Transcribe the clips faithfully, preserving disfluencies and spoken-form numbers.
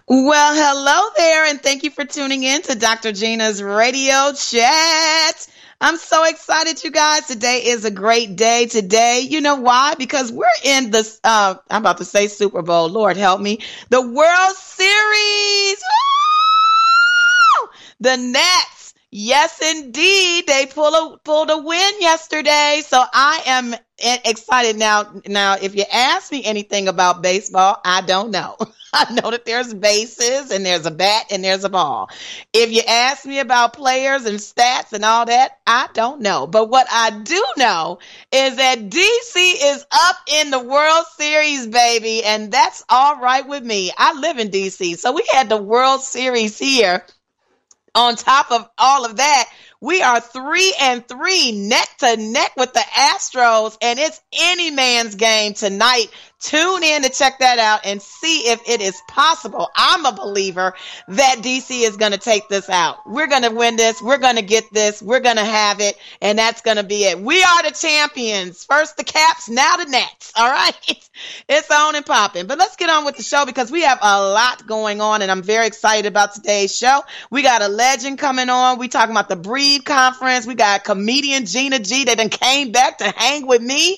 Well, hello there, and thank you for tuning in to Doctor Gina's Radio Chat. I'm so excited, you guys. Today is a great day. Today, you know why? Because we're in this, uh, I'm about to say Super Bowl. Lord help me. The World Series. Woo! The Nets. Yes, indeed. They pulled a, pulled a win yesterday. So I am excited now. Now, if you ask me anything about baseball, I don't know. I know that there's bases and there's a bat and there's a ball. If you ask me about players and stats and all that, I don't know. But what I do know is that D C is up in the World Series, baby. And that's all right with me. I live in D C, so we had the World Series here. On top of all of that, we are three and three neck to neck with the Astros, and it's any man's game tonight. Tune in to check that out and see if it is possible. I'm a believer that D C is going to take this out. We're going to win this. We're going to get this. We're going to have it, and that's going to be it. We are the champions. First the Caps, now the Nets. All right? It's on and popping. But let's get on with the show because we have a lot going on, and I'm very excited about today's show. We got a legend coming on. We talking about the Breed Conference. We got comedian Gina G that then came back to hang with me.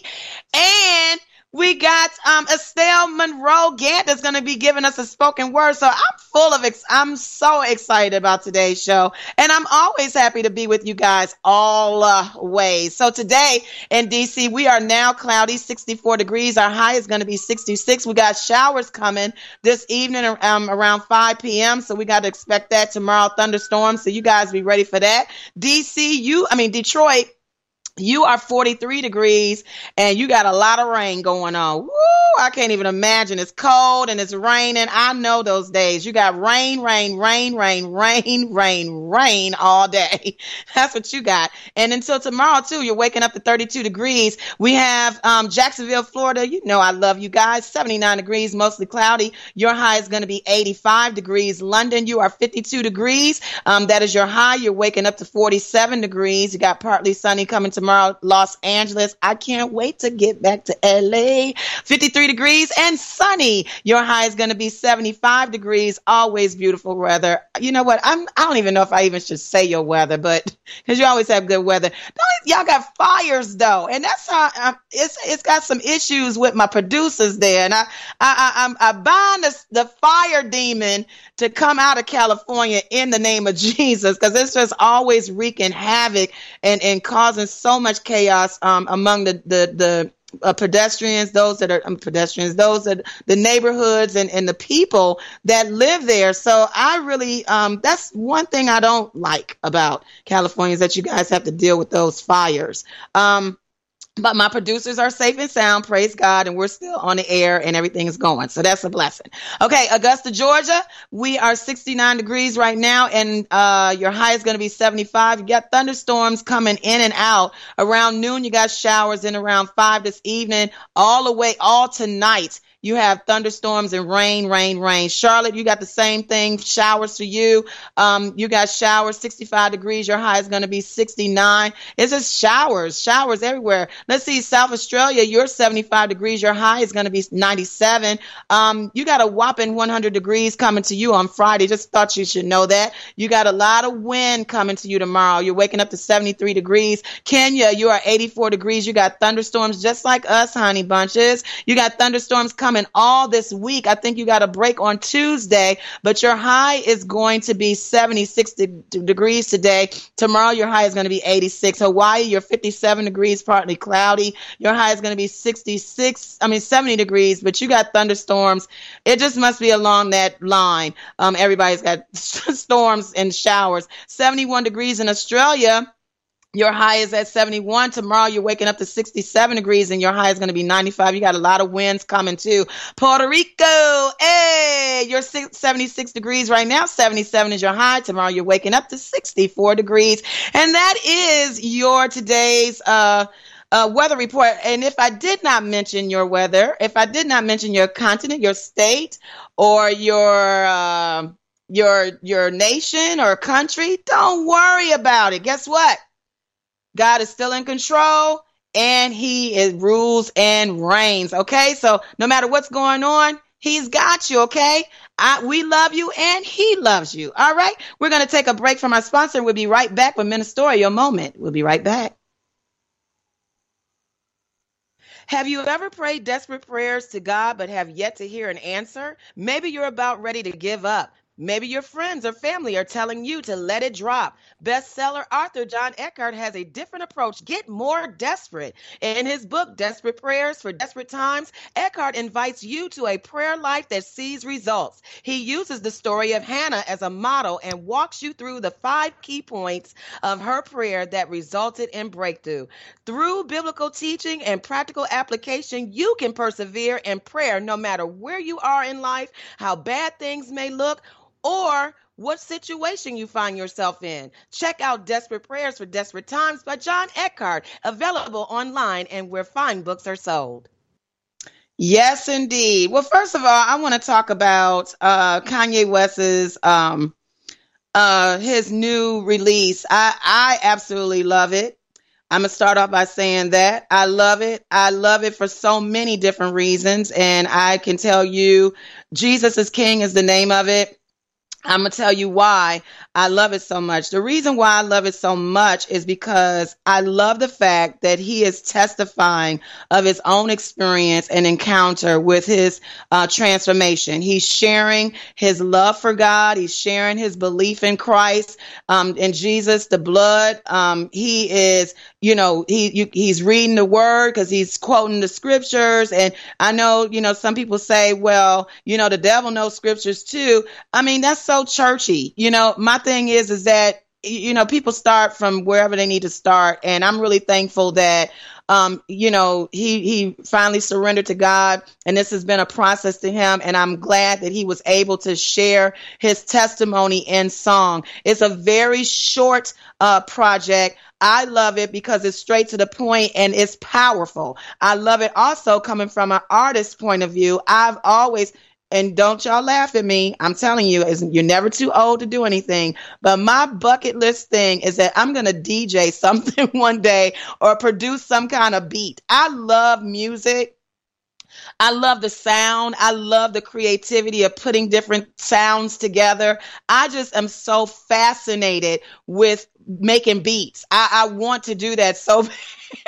And we got um, Estelle Monroe Gant that's going to be giving us a spoken word. So I'm full of, ex- I'm so excited about today's show. And I'm always happy to be with you guys all uh, ways. So today in D C, we are now cloudy, sixty-four degrees. Our high is going to be sixty-six. We got showers coming this evening um, around five p.m. So we got to expect that tomorrow, thunderstorms. So you guys be ready for that. D C, you, I mean, Detroit. You are forty-three degrees and you got a lot of rain going on. Woo! I can't even imagine. It's cold and it's raining. I know those days. You got rain, rain, rain, rain, rain, rain, rain all day. That's what you got. And until tomorrow too, you're waking up to thirty-two degrees. We have um, Jacksonville, Florida. You know I love you guys. seventy-nine degrees, mostly cloudy. Your high is going to be eighty-five degrees. London, you are fifty-two degrees. Um, that is your high. You're waking up to forty-seven degrees. You got partly sunny coming tomorrow. Tomorrow, Los Angeles. I can't wait to get back to L A. fifty-three degrees and sunny. Your high is going to be seventy-five degrees. Always beautiful weather. You know what? I'm, I don't even know if I even should say your weather, but because you always have good weather. Don't, y'all got fires though, and that's how um, it's. It's got some issues with my producers there, and I, I, I, I'm, I bind the, the fire demon to come out of California in the name of Jesus, because it's just always wreaking havoc and and causing so much chaos um, among the the the uh, pedestrians, those that are um, pedestrians, those that the neighborhoods and and the people that live there. So I really um, that's one thing I don't like about California is that you guys have to deal with those fires. Um, But my producers are safe and sound, praise God, and we're still on the air and everything is going. So that's a blessing. Okay, Augusta, Georgia, we are sixty-nine degrees right now, and uh, your high is going to be seventy-five. You got thunderstorms coming in and out. Around noon, you got showers in around five this evening, all the way, all tonight. You have thunderstorms and rain, rain, rain. Charlotte, you got the same thing. Showers for you. Um, you got showers, sixty-five degrees. Your high is going to be sixty-nine. It's just showers, showers everywhere. Let's see, South Australia, you're seventy-five degrees. Your high is going to be ninety-seven. Um, you got a whopping one hundred degrees coming to you on Friday. Just thought you should know that. You got a lot of wind coming to you tomorrow. You're waking up to seventy-three degrees. Kenya, you are eighty-four degrees. You got thunderstorms just like us, honey bunches. You got thunderstorms coming all this week. I think you got a break on Tuesday, but your high is going to be seventy-six de- degrees today. Tomorrow, your high is going to be eighty-six. Hawaii, you're fifty-seven degrees, partly cloudy. Your high is going to be sixty-six, I mean, seventy degrees, but you got thunderstorms. It just must be along that line. Um, everybody's got storms and showers. seventy-one degrees in Australia. Your high is at seventy-one. Tomorrow, you're waking up to sixty-seven degrees, and your high is going to be ninety-five. You got a lot of winds coming, too. Puerto Rico, hey, you're seventy-six degrees right now. seventy-seven is your high. Tomorrow, you're waking up to sixty-four degrees. And that is your today's uh, uh, weather report. And if I did not mention your weather, if I did not mention your continent, your state, or your uh, your your nation or country, don't worry about it. Guess what? God is still in control, and he is rules and reigns. Okay, so no matter what's going on, He's got you, okay? I, we love you and he loves you. All right. We're going to take a break from our sponsor. We'll be right back with Ministerial Moment. We'll be right back. Have you ever prayed desperate prayers to God but have yet to hear an answer? Maybe you're about ready to give up. Maybe your friends or family are telling you to let it drop. Bestseller author John Eckhardt has a different approach. Get more desperate. In his book, Desperate Prayers for Desperate Times, Eckhardt invites you to a prayer life that sees results. He uses the story of Hannah as a model and walks you through the five key points of her prayer that resulted in breakthrough. Through biblical teaching and practical application, you can persevere in prayer no matter where you are in life, how bad things may look, or what situation you find yourself in. Check out Desperate Prayers for Desperate Times by John Eckhardt, available online and where fine books are sold. Yes, indeed. Well, first of all, I want to talk about uh, Kanye West's um, uh, his new release. I, I absolutely love it. I'm going to start off by saying that I love it. I love it for so many different reasons. And I can tell you, Jesus is King is the name of it. I'm going to tell you why I love it so much. The reason why I love it so much is because I love the fact that he is testifying of his own experience and encounter with his uh, transformation. He's sharing his love for God. He's sharing his belief in Christ, um, in Jesus, the blood. Um, he is, you know, he you, he's reading the word because he's quoting the scriptures. And I know, you know, some people say, well, you know, the devil knows scriptures too. I mean, that's so churchy. You know, my thing is, is that, you know, people start from wherever they need to start. And I'm really thankful that, um, you know, he, he finally surrendered to God, and this has been a process to him. And I'm glad that he was able to share his testimony in song. It's a very short, uh, project. I love it because it's straight to the point and it's powerful. I love it also coming from an artist's point of view. I've always, and don't y'all laugh at me, I'm telling you, you're never too old to do anything. But my bucket list thing is that I'm going to D J something one day or produce some kind of beat. I love music. I love the sound. I love the creativity of putting different sounds together. I just am so fascinated with making beats. I, I want to do that so bad.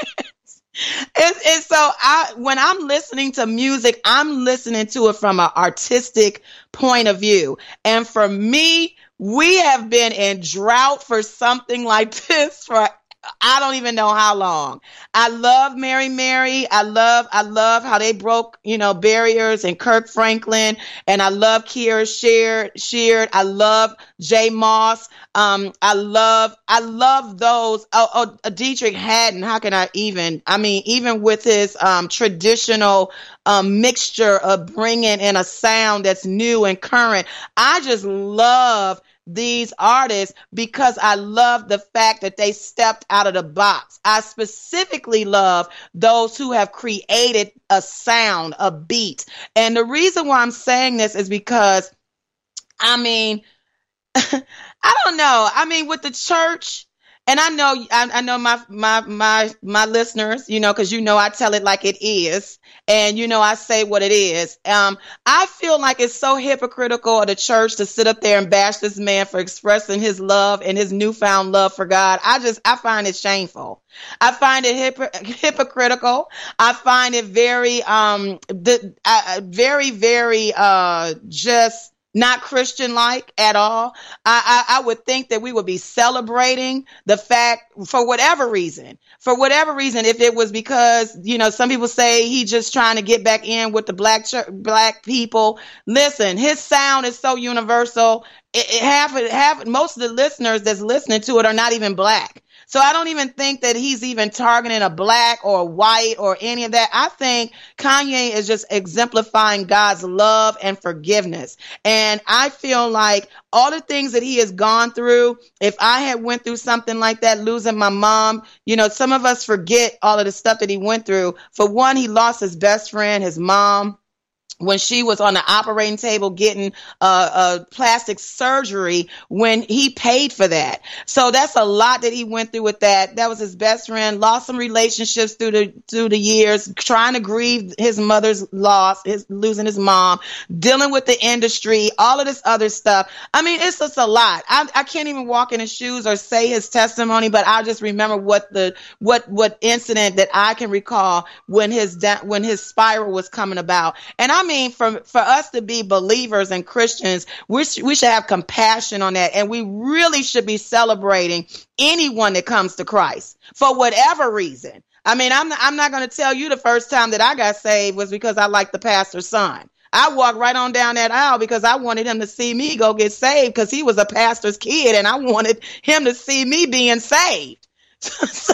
It's, it's so I, when I'm listening to music, I'm listening to it from an artistic point of view. And for me, we have been in drought for something like this for I don't even know how long. I love Mary Mary. I love, I love how they broke, you know, barriers, and Kirk Franklin. And I love Kierra Sheard, Sheard. I love Jay Moss. Um, I love, I love those. Oh, oh, uh, Dietrich Haddon. How can I even, I mean, even with his, um, traditional, um, mixture of bringing in a sound that's new and current. I just love these artists because I love the fact that they stepped out of the box. I specifically love those who have created a sound, a beat. And the reason why I'm saying this is because, I mean, I don't know. I mean, with the church, and I know, I, I know my, my, my, my listeners, you know, cause you know, I tell it like it is. And, you know, I say what it is. Um, I feel like it's so hypocritical of the church to sit up there and bash this man for expressing his love and his newfound love for God. I just, I find it shameful. I find it hypocr- hypocritical. I find it very, um, the, uh, very, very, uh, just, not Christian-like at all. I, I, I would think that we would be celebrating the fact, for whatever reason, for whatever reason, if it was because, you know, some people say he just trying to get back in with the black church, black people. Listen, his sound is so universal. It, it half, half, most of the listeners that's listening to it are not even black. So I don't even think that he's even targeting a black or a white or any of that. I think Kanye is just exemplifying God's love and forgiveness. And I feel like all the things that he has gone through, if I had went through something like that, losing my mom, you know, some of us forget all of the stuff that he went through. For one, he lost his best friend, his mom. when she was on the operating table getting uh, a plastic surgery, when he paid for that. So that's a lot that he went through with that. That was his best friend, lost some relationships through the through the years, trying to grieve his mother's loss, his losing his mom, dealing with the industry, all of this other stuff. I mean, it's just a lot. I, I can't even walk in his shoes or say his testimony, but I just remember what the what what incident that I can recall when his da- when his spiral was coming about. And I I mean, for, for us to be believers and Christians, we, sh- we should have compassion on that. And we really should be celebrating anyone that comes to Christ for whatever reason. I mean, I'm, I'm not going to tell you the first time that I got saved was because I liked the pastor's son. I walked right on down that aisle because I wanted him to see me go get saved because he was a pastor's kid and I wanted him to see me being saved. So,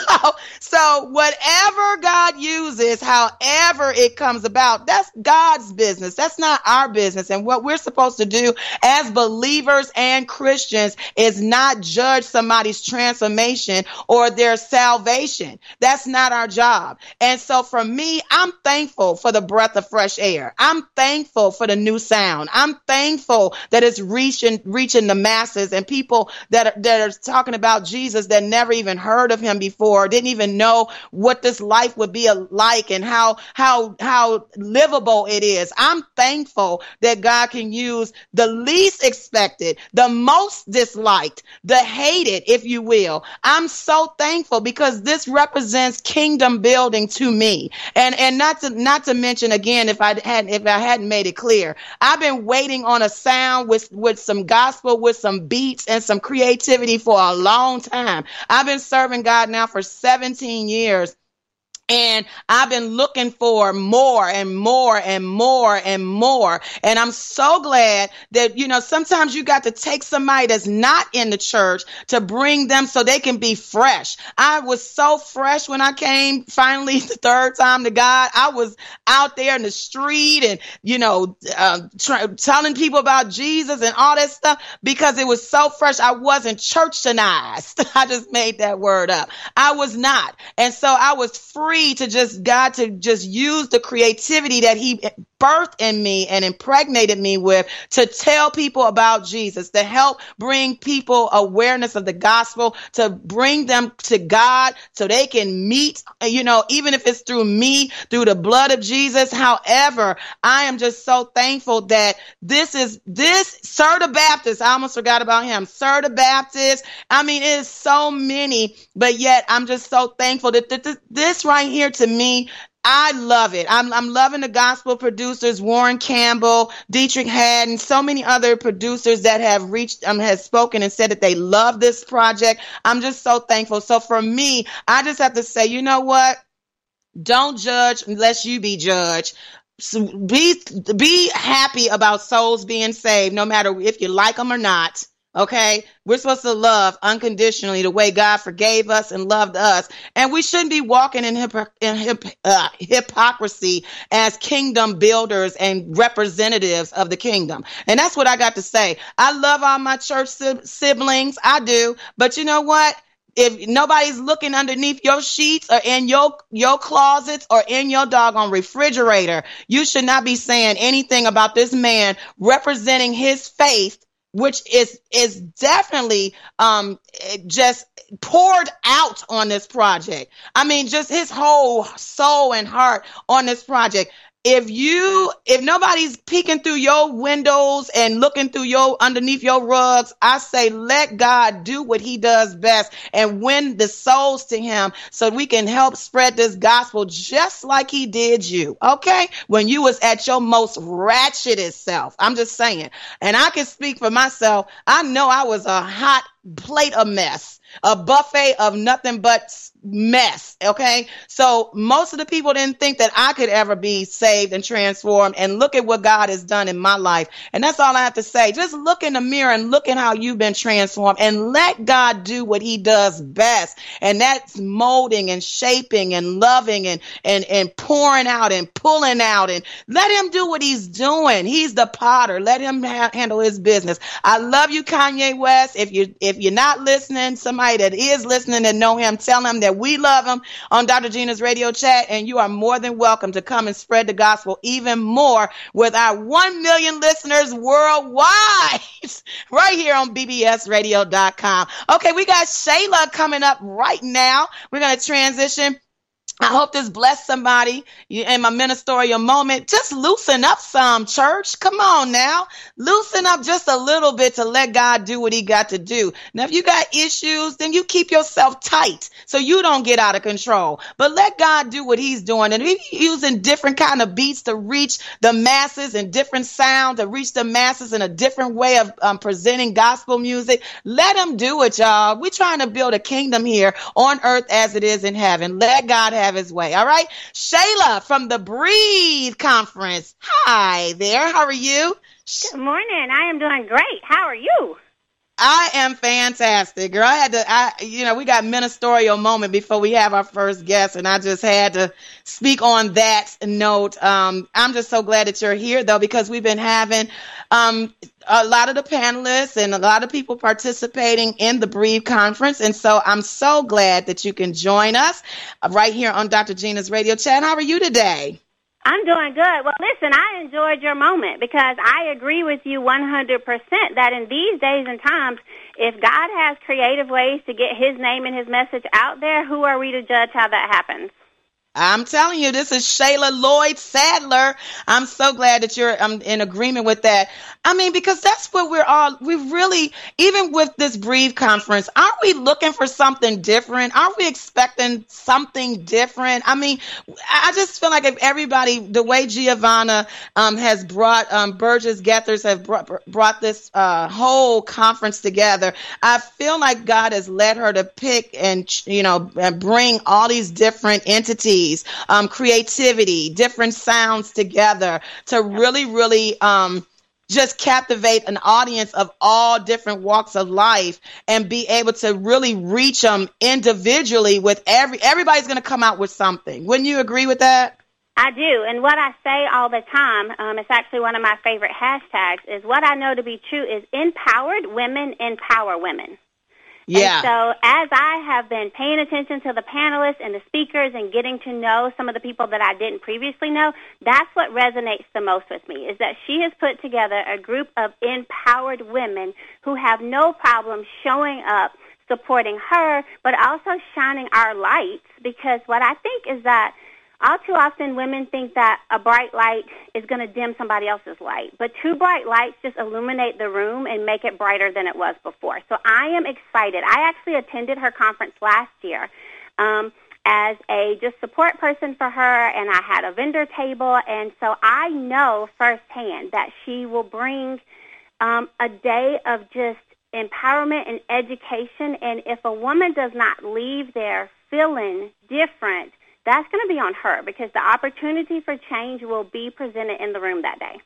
so whatever God uses, however it comes about, that's God's business. That's not our business. And what we're supposed to do as believers and Christians is not judge somebody's transformation or their salvation. That's not our job. And so for me, I'm thankful for the breath of fresh air. I'm thankful for the new sound. I'm thankful that it's reaching, reaching the masses and people that are, that are talking about Jesus that never even heard of him before, didn't even know what this life would be like and how how how livable it is. I'm thankful that God can use the least expected, the most disliked, the hated, if you will. I'm so thankful because this represents kingdom building to me. And and not to not to mention again, if I hadn't if I hadn't made it clear, I've been waiting on a sound with with some gospel, with some beats and some creativity for a long time. I've been serving God now for seventeen years. And I've been looking for more and more and more and more. And I'm so glad that, you know, sometimes you got to take somebody that's not in the church to bring them so they can be fresh. I was so fresh when I came finally the third time to God. I was out there in the street and, you know, uh, try, telling people about Jesus and all that stuff because it was so fresh. I wasn't churchanized. I just made that word up. I was not. And so I was free to just God to just use the creativity that he birthed in me and impregnated me with to tell people about Jesus, to help bring people awareness of the gospel, to bring them to God so they can meet, you know, even if it's through me, through the blood of Jesus. However, I am just so thankful that this is this Sir the Baptist. I almost forgot about him. Sir the Baptist. I mean, it is so many, but yet I'm just so thankful that th- th- this right here to me, I love it. I'm, I'm loving the gospel producers, Warren Campbell, Dietrich Haddon, so many other producers that have reached, um, has spoken and said that they love this project. I'm just so thankful. So for me, I just have to say, you know what? Don't judge unless you be judged. So be, be happy about souls being saved, no matter if you like them or not. Okay, we're supposed to love unconditionally the way God forgave us and loved us. And we shouldn't be walking in, hypo- in hip- uh, hypocrisy as kingdom builders and representatives of the kingdom. And that's what I got to say. I love all my church si- siblings. I do. But you know what? If nobody's looking underneath your sheets or in your, your closets or in your doggone refrigerator, you should not be saying anything about this man representing his faith, which is is definitely um just poured out on this project. I mean, just his whole soul and heart on this project. If you, if nobody's peeking through your windows and looking through your, underneath your rugs, I say, let God do what he does best and win the souls to him so we can help spread this gospel just like he did you. Okay. When you was at your most ratchetest self. I'm just saying. And I can speak for myself. I know I was a hot plate of mess, a buffet of nothing but mess. Okay. So most of the people didn't think that I could ever be saved and transformed. And look at what God has done in my life. And that's all I have to say. Just look in the mirror and look at how you've been transformed and let God do what he does best. And that's molding and shaping and loving and, and, and pouring out and pulling out, and let him do what he's doing. He's the potter. Let him ha- handle his business. I love you, Kanye West. If you, if If you're not listening, somebody that is listening and know him, tell him that we love him on Doctor Gina's Radio Chat, and you are more than welcome to come and spread the gospel even more with our one million listeners worldwide right here on B B S radio dot com. Okay, we got Shayla coming up right now. We're going to transition. I hope this blessed somebody in my ministerial moment. Just loosen up some, church. Come on now. Loosen up just a little bit to let God do what he got to do. Now, if you got issues, then you keep yourself tight so you don't get out of control. But let God do what he's doing. And he's using different kind of beats to reach the masses and different sound to reach the masses in a different way of um, presenting gospel music. Let him do it, y'all. We're trying to build a kingdom here on earth as it is in heaven. Let God have his way. All right. Shayla from the Breathe Conference. Hi there. How are you? Good morning. I am doing great. How are you? I am fantastic, girl. I had to, I, you know, we got ministerial moment before we have our first guest, and I just had to speak on that note. Um, I'm just so glad that you're here, though, because we've been having um, a lot of the panelists and a lot of people participating in the Breathe Conference, and so I'm so glad that you can join us right here on Doctor Gina's Radio Chat. How are you today? I'm doing good. Well, listen, I enjoyed your moment because I agree with you one hundred percent that in these days and times, if God has creative ways to get his name and his message out there, who are we to judge how that happens? I'm telling you, this is Shayla Lloyd Sadler. I'm so glad that you're um, in agreement with that. I mean, because that's what we're all, we really, even with this Breathe Conference, aren't we looking for something different? Aren't we expecting something different? I mean, I just feel like if everybody, the way Giovanna um, has brought, um, Burgess Gethers have brought, brought this uh, whole conference together, I feel like God has led her to pick and, you know, and bring all these different entities, Um, creativity, different sounds together to really, really um, just captivate an audience of all different walks of life and be able to really reach them individually with every, everybody's going to come out with something. Wouldn't you agree with that? I do. And what I say all the time, um, it's actually one of my favorite hashtags, is what I know to be true is empowered women empower women. Yeah. And so as I have been paying attention to the panelists and the speakers and getting to know some of the people that I didn't previously know, that's what resonates the most with me, is that she has put together a group of empowered women who have no problem showing up, supporting her, but also shining our lights, because what I think is that all too often women think that a bright light is going to dim somebody else's light, but two bright lights just illuminate the room and make it brighter than it was before. So I am excited. I actually attended her conference last year um, as a just support person for her, and I had a vendor table, and so I know firsthand that she will bring um, a day of just empowerment and education, and if a woman does not leave there feeling different, that's going to be on her, because the opportunity for change will be presented in the room that day.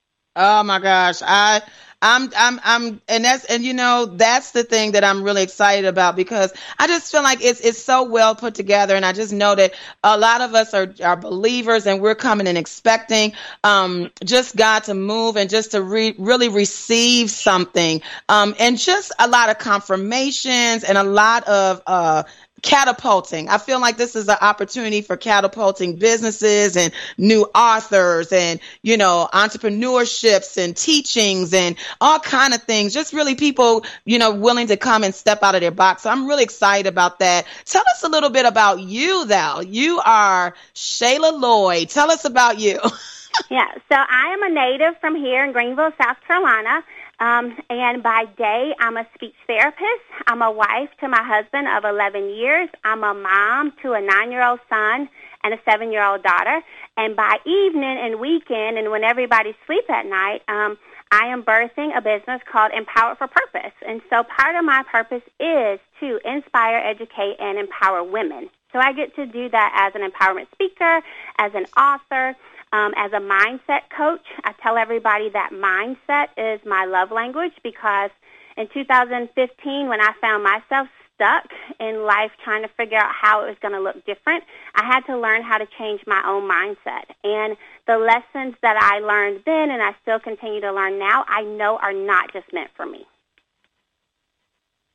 Oh my gosh. I, I'm, I'm, I'm, and that's, and you know, that's the thing that I'm really excited about, because I just feel like it's, it's so well put together. And I just know that a lot of us are, are believers, and we're coming and expecting, um, just God to move and just to re- really receive something. Um, and just a lot of confirmations and a lot of, uh, catapulting. I feel like this is an opportunity for catapulting businesses and new authors and, you know, entrepreneurships and teachings and all kind of things. Just really people, you know, willing to come and step out of their box. So I'm really excited about that. Tell us a little bit about you, though. You are Shayla Lloyd. Tell us about you. Yeah, so I am a native from here in Greenville, South Carolina. Um, and by day, I'm a speech therapist. I'm a wife to my husband of eleven years. I'm a mom to a nine-year-old son and a seven-year-old daughter. And by evening and weekend, and when everybody sleeps at night, um, I am birthing a business called Empowered for Purpose. And so part of my purpose is to inspire, educate, and empower women. So I get to do that as an empowerment speaker, as an author, Um, as a mindset coach. I tell everybody that mindset is my love language, because in two thousand fifteen, when I found myself stuck in life trying to figure out how it was going to look different, I had to learn how to change my own mindset. And the lessons that I learned then, and I still continue to learn now, I know are not just meant for me.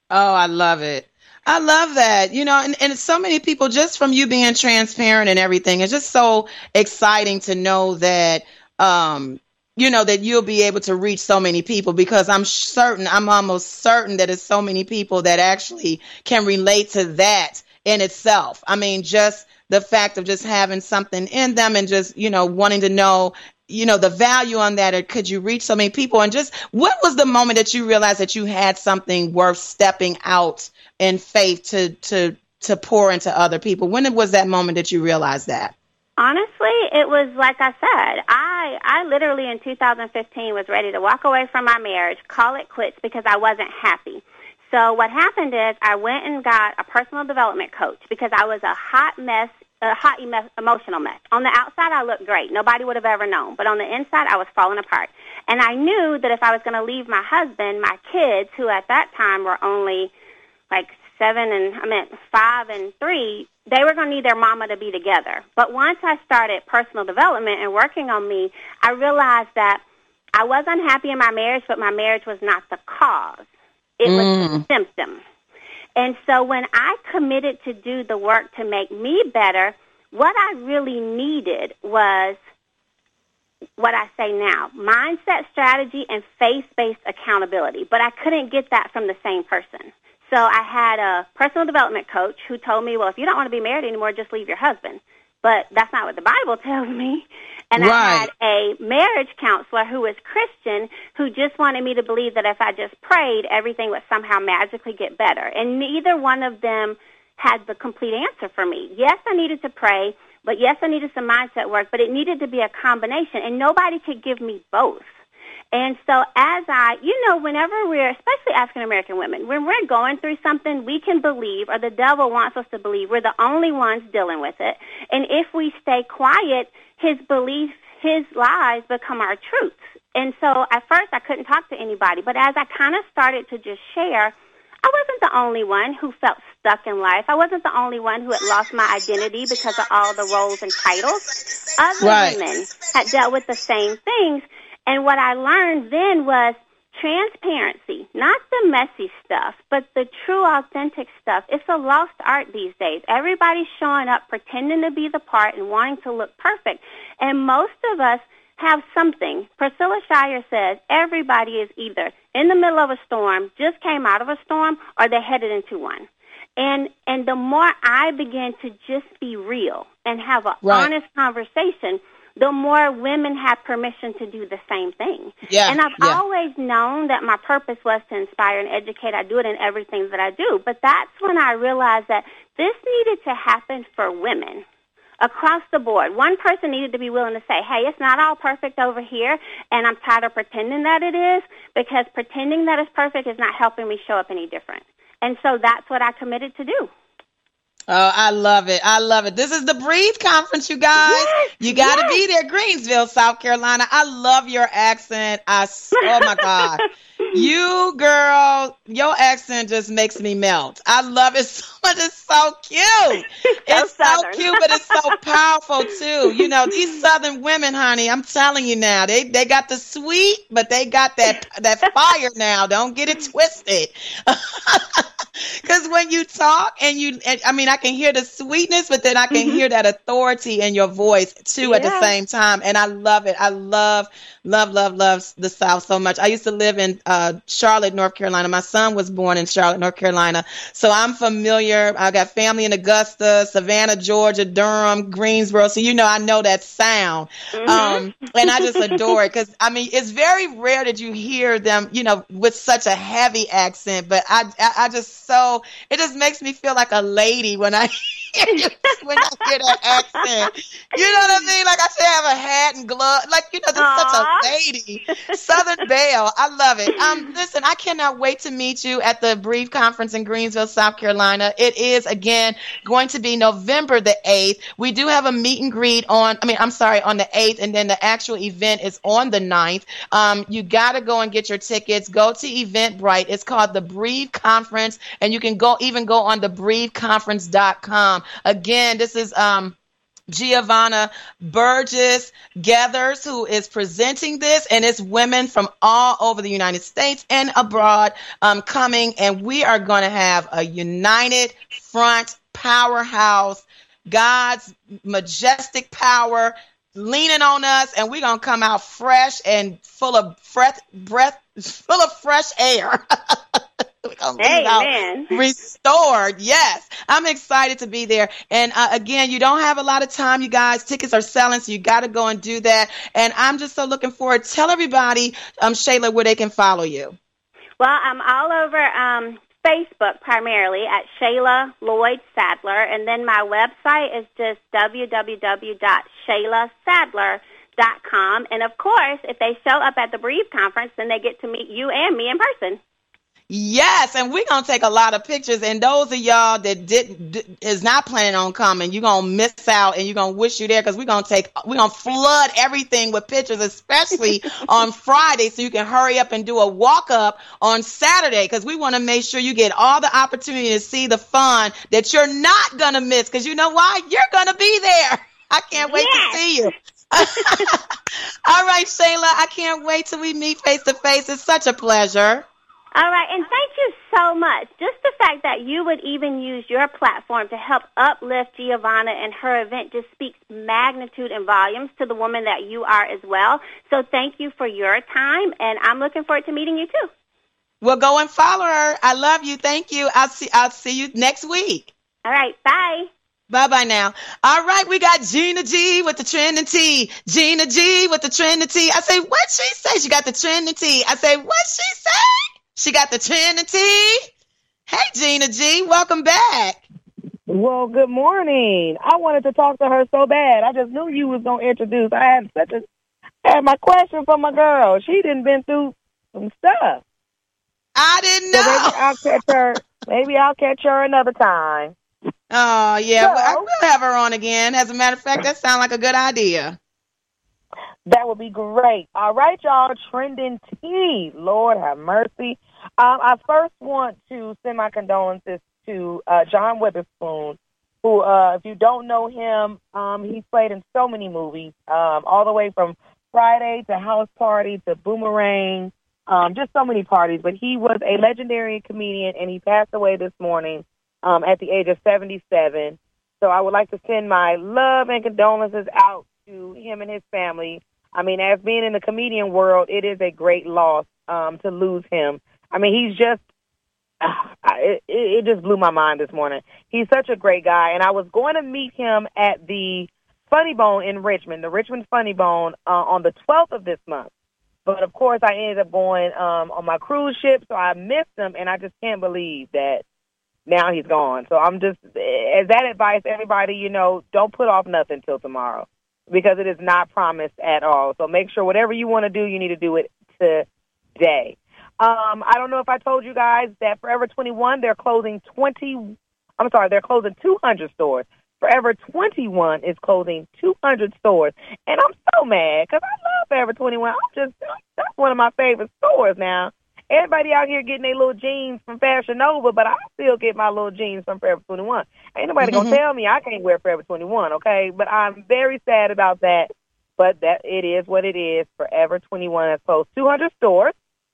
Oh, I love it. I love that. You know, and, and so many people, just from you being transparent and everything, it's just so exciting to know that, um, you know, that you'll be able to reach so many people, because I'm certain, I'm almost certain that it's so many people that actually can relate to that in itself. I mean, just the fact of just having something in them and just, you know, wanting to know, you know, the value on that, or could you reach so many people? And just, what was the moment that you realized that you had something worth stepping out in faith to to to pour into other people? When was that moment that you realized that? Honestly, it was like I said. I I literally in two thousand fifteen was ready to walk away from my marriage, call it quits, because I wasn't happy. So what happened is I went and got a personal development coach because I was a hot mess, a hot emo- emotional mess. On the outside, I looked great. Nobody would have ever known. But on the inside, I was falling apart. And I knew that if I was going to leave my husband, my kids, who at that time were only like seven and, I meant five and three, they were going to need their mama to be together. But once I started personal development and working on me, I realized that I was unhappy in my marriage, but my marriage was not the cause. It was mm. the symptom. And so when I committed to do the work to make me better, what I really needed was what I say now, mindset, strategy, and faith-based accountability. But I couldn't get that from the same person. So I had a personal development coach who told me, well, if you don't want to be married anymore, just leave your husband. But that's not what the Bible tells me. And right. I had a marriage counselor who was Christian who just wanted me to believe that if I just prayed, everything would somehow magically get better. And neither one of them had the complete answer for me. Yes, I needed to pray, but yes, I needed some mindset work, but it needed to be a combination, and nobody could give me both. And so as I, you know, whenever we're, especially African-American women, when we're going through something, we can believe, or the devil wants us to believe, we're the only ones dealing with it. And if we stay quiet, his beliefs, his lies become our truths. And so at first I couldn't talk to anybody, but as I kind of started to just share, I wasn't the only one who felt stuck in life. I wasn't the only one who had lost my identity because of all the roles and titles. Other right. women had dealt with the same things. And what I learned then was transparency, not the messy stuff, but the true, authentic stuff. It's a lost art these days. Everybody's showing up, pretending to be the part and wanting to look perfect. And most of us have something. Priscilla Shirer says everybody is either in the middle of a storm, just came out of a storm, or they're headed into one. And and the more I began to just be real and have an right. honest conversation, the more women have permission to do the same thing. Yeah, and I've yeah. always known that my purpose was to inspire and educate. I do it in everything that I do. But that's when I realized that this needed to happen for women across the board. One person needed to be willing to say, hey, it's not all perfect over here, and I'm tired of pretending that it is, because pretending that it's perfect is not helping me show up any different. And so that's what I committed to do. Oh, I love it. I love it. This is the Breathe Conference, you guys. Yes, you got to yes. be there. Greensville, South Carolina. I love your accent. I, oh, my God. You, girl, your accent just makes me melt. I love it so much. It's so cute. It's so, so cute, but it's so powerful, too. You know, these Southern women, honey, I'm telling you now, they they got the sweet, but they got that, that fire now. Don't get it twisted. Because when you talk and you, and, I mean, I can hear the sweetness, but then I can mm-hmm. hear that authority in your voice, too, yeah. at the same time. And I love it. I love, love, love, love the South so much. I used to live in uh, Charlotte, North Carolina. My son was born in Charlotte, North Carolina. So I'm familiar. I got family in Augusta, Savannah, Georgia, Durham, Greensboro. So, you know, I know that sound. Mm-hmm. Um, and I just adore it because, I mean, it's very rare that you hear them, you know, with such a heavy accent. But I, I, I just so, it just makes me feel like a lady when I hear you, when I hear that accent. You know what I mean? Like I should have a hat and glove. Like, you know, this is such a lady. Southern Belle. I love it. Um, listen, I cannot wait to meet you at the Breathe Conference in Greensville, South Carolina. It is, again, going to be November the eighth. We do have a meet and greet on, I mean, I'm sorry, on the eighth, and then the actual event is on the ninth. Um, you got to go and get your tickets. Go to Eventbrite. It's called the Breathe Conference, and you can go even go on the breathe conference dot com. Again, this is um Giovanna Burgess Gathers, who is presenting this, and it's women from all over the United States and abroad um, coming, and we are going to have a united front powerhouse, God's majestic power leaning on us, and we're going to come out fresh and full of breath, breath, full of fresh air. Amen. Restored. Yes. I'm excited to be there. And uh, again, you don't have a lot of time, you guys. Tickets are selling, so you got to go and do that. And I'm just so looking forward. Tell everybody, um, Shayla, where they can follow you. Well, I'm all over um, Facebook primarily at Shayla Lloyd Sadler. And then my website is just w w w dot shayla sadler dot com. And, of course, if they show up at the Breathe Conference, then they get to meet you and me in person. Yes, and we're going to take a lot of pictures, and those of y'all that didn't d- is not planning on coming, you're going to miss out, and you're going to wish you there, because we're going to take, we're going to flood everything with pictures, especially on Friday, so you can hurry up and do a walk-up on Saturday, because we want to make sure you get all the opportunity to see the fun that you're not going to miss, because you know why? You're going to be there. I can't wait yes. to see you. All right, Shayla, I can't wait till we meet face-to-face. It's such a pleasure. All right, and thank you so much. Just the fact that you would even use your platform to help uplift Giovanna and her event just speaks magnitude and volumes to the woman that you are as well. So thank you for your time, and I'm looking forward to meeting you too. Well, go and follow her. I love you. Thank you. I'll see, I'll see you next week. All right, bye. Bye-bye now. All right, we got Gina G with the trending tea. Gina G with the trending tea. I say, what she say? She got the trending tea. I say, what she say? She got the Trinity. Hey, Gina G, welcome back. Well, good morning. I wanted to talk to her so bad. I just knew you was going to introduce. I had such a, I had my question for my girl. She didn't been through some stuff. I didn't know. So maybe I'll catch her. Maybe I'll catch her another time. Oh, yeah. So, well, I will have her on again. As a matter of fact, that sounds like a good idea. That would be great. All right, y'all. Trending tea. Lord have mercy. Um, I first want to send my condolences to uh, John Witherspoon, who, uh, if you don't know him, um, he's played in so many movies, um, all the way from Friday to House Party to Boomerang, um, just so many parties. But he was a legendary comedian, and he passed away this morning um, at the age of seventy-seven. So I would like to send my love and condolences out to him and his family. I mean, as being in the comedian world, it is a great loss um, to lose him. I mean, he's just, uh, it, it just blew my mind this morning. He's such a great guy, and I was going to meet him at the Funny Bone in Richmond, the Richmond Funny Bone, uh, on the twelfth of this month. But, of course, I ended up going um, on my cruise ship, so I missed him, and I just can't believe that now he's gone. So I'm just, as that advice, everybody, you know, don't put off nothing till tomorrow, because it is not promised at all. So make sure whatever you want to do, you need to do it today. Um, I don't know if I told you guys that Forever twenty-one, they're closing twenty, I'm sorry, they're closing two hundred stores. Forever twenty-one is closing two hundred stores. And I'm so mad because I love Forever twenty-one. I'm just, that's one of my favorite stores now. Everybody out here getting their little jeans from Fashion Nova, but I still get my little jeans from Forever twenty-one. Ain't nobody going to tell me I can't wear Forever twenty-one, okay? But I'm very sad about that. But that it is what it is. Forever twenty-one has closed two hundred stores.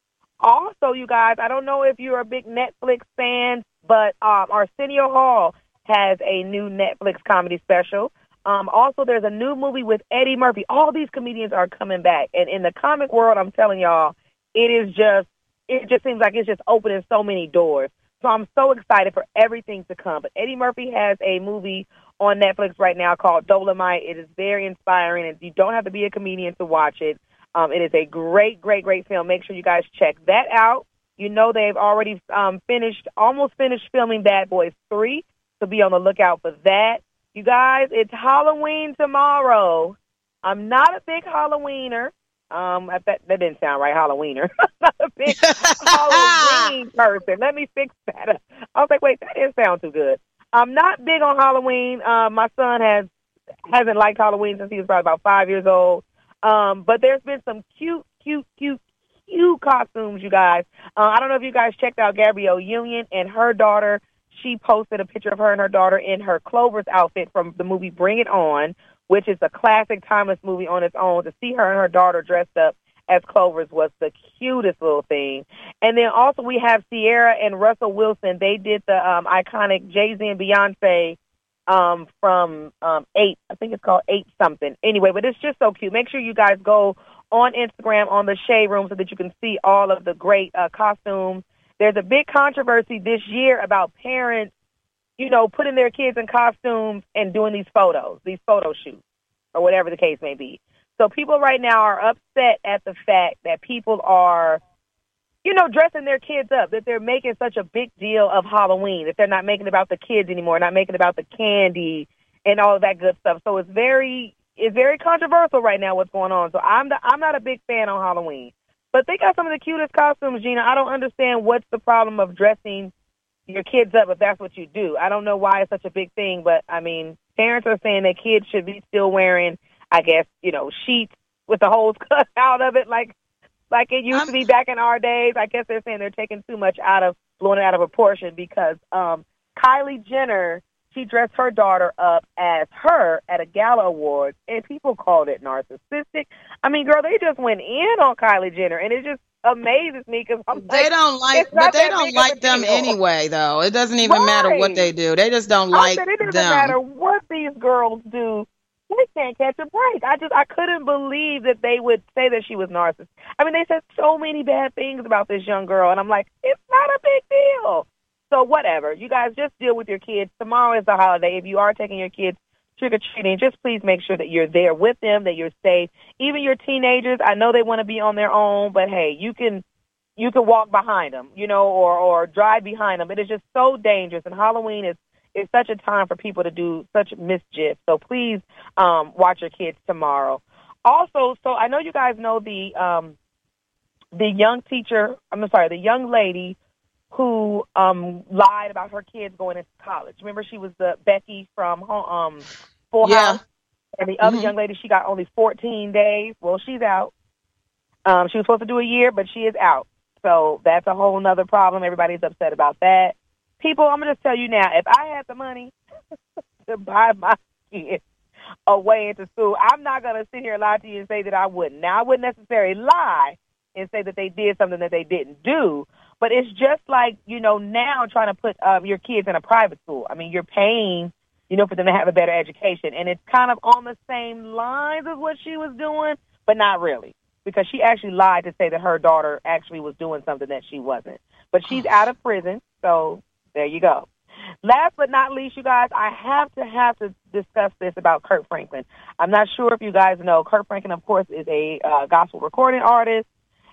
Also, you guys, I don't know if you're a big Netflix fan, but um, Arsenio Hall has a new Netflix comedy special. Um, also, there's a new movie with Eddie Murphy. All these comedians are coming back. And in the comic world, I'm telling y'all, it is just, it just seems like it's just opening so many doors. So I'm so excited for everything to come. But Eddie Murphy has a movie on Netflix right now called Dolomite. It is very inspiring, and you don't have to be a comedian to watch it. Um, it is a great, great, great film. Make sure you guys check that out. You know they've already um, finished, almost finished filming Bad Boys three, so be on the lookout for that. You guys, it's Halloween tomorrow. I'm not a big Halloweener. Um, that, that didn't sound right, Halloweener. I'm not a big Halloween person. Let me fix that up. I was like, wait, that didn't sound too good. I'm not big on Halloween. Uh, my son has, hasn't liked Halloween since he was probably about five years old. Um, but there's been some cute, cute, cute, cute costumes, you guys. Uh, I don't know if you guys checked out Gabrielle Union and her daughter. she posted a picture of her and her daughter in her Clover's outfit from the movie Bring It On, which is a classic, timeless movie on its own. To see her and her daughter dressed up as Clovers was the cutest little thing. And then also we have Sierra and Russell Wilson. They did the um, iconic Jay-Z and Beyonce um, from um, eight. I think it's called eight something. Anyway, but it's just so cute. Make sure you guys go on Instagram on the Shade Room so that you can see all of the great uh, costumes. There's a big controversy this year about parents, you know, putting their kids in costumes and doing these photos, these photo shoots, or whatever the case may be. So people right now are upset at the fact that people are, you know, dressing their kids up, that they're making such a big deal of Halloween, that they're not making it about the kids anymore, not making it about the candy and all of that good stuff. So it's very, it's very controversial right now what's going on. So I'm the, I'm not a big fan on Halloween. But they got some of the cutest costumes, Gina. I don't understand what's the problem of dressing your kids up if that's what you do. I don't know why it's such a big thing, but, I mean, parents are saying that kids should be still wearing, I guess, you know, sheets with the holes cut out of it like like it used I'm, to be back in our days. I guess they're saying they're taking too much out of, blowing it out of proportion because um, Kylie Jenner, she dressed her daughter up as her at a gala awards, and people called it narcissistic. I mean, girl, they just went in on Kylie Jenner, and it just amazes me because I'm they like, don't like, but they don't like them deal. Anyway. Though it doesn't even right. matter what they do; they just don't like I said, it doesn't them. matter what these girls do. They can't catch a break. I just, I couldn't believe that they would say that she was narcissistic. I mean, they said so many bad things about this young girl, and I'm like, it's not a big deal. So whatever. You guys just deal with your kids. Tomorrow is the holiday. If you are taking your kids trick-or-treating, just please make sure that you're there with them, that you're safe. Even your teenagers, I know they want to be on their own, but, hey, you can you can walk behind them, you know, or, or drive behind them. It is just so dangerous, and Halloween is, is such a time for people to do such mischief. So please um, watch your kids tomorrow. Also, so I know you guys know the um, the young teacher, I'm sorry, the young lady who um, lied about her kids going into college. Remember, she was the Becky from um, Full yeah. House, and the other mm-hmm. young lady, she got only fourteen days. Well, she's out. Um, she was supposed to do a year, but she is out. So that's a whole nother problem. Everybody's upset about that. People, I'm going to just tell you now, if I had the money to buy my kids a way into school, I'm not going to sit here and lie to you and say that I wouldn't. Now, I wouldn't necessarily lie and say that they did something that they didn't do. But it's just like, you know, now trying to put um, your kids in a private school. I mean, you're paying, you know, for them to have a better education. And it's kind of on the same lines as what she was doing, but not really. Because she actually lied to say that her daughter actually was doing something that she wasn't. But she's out of prison, so there you go. Last but not least, you guys, I have to have to discuss this about Kirk Franklin. I'm not sure if you guys know, Kirk Franklin, of course, is a uh, gospel recording artist.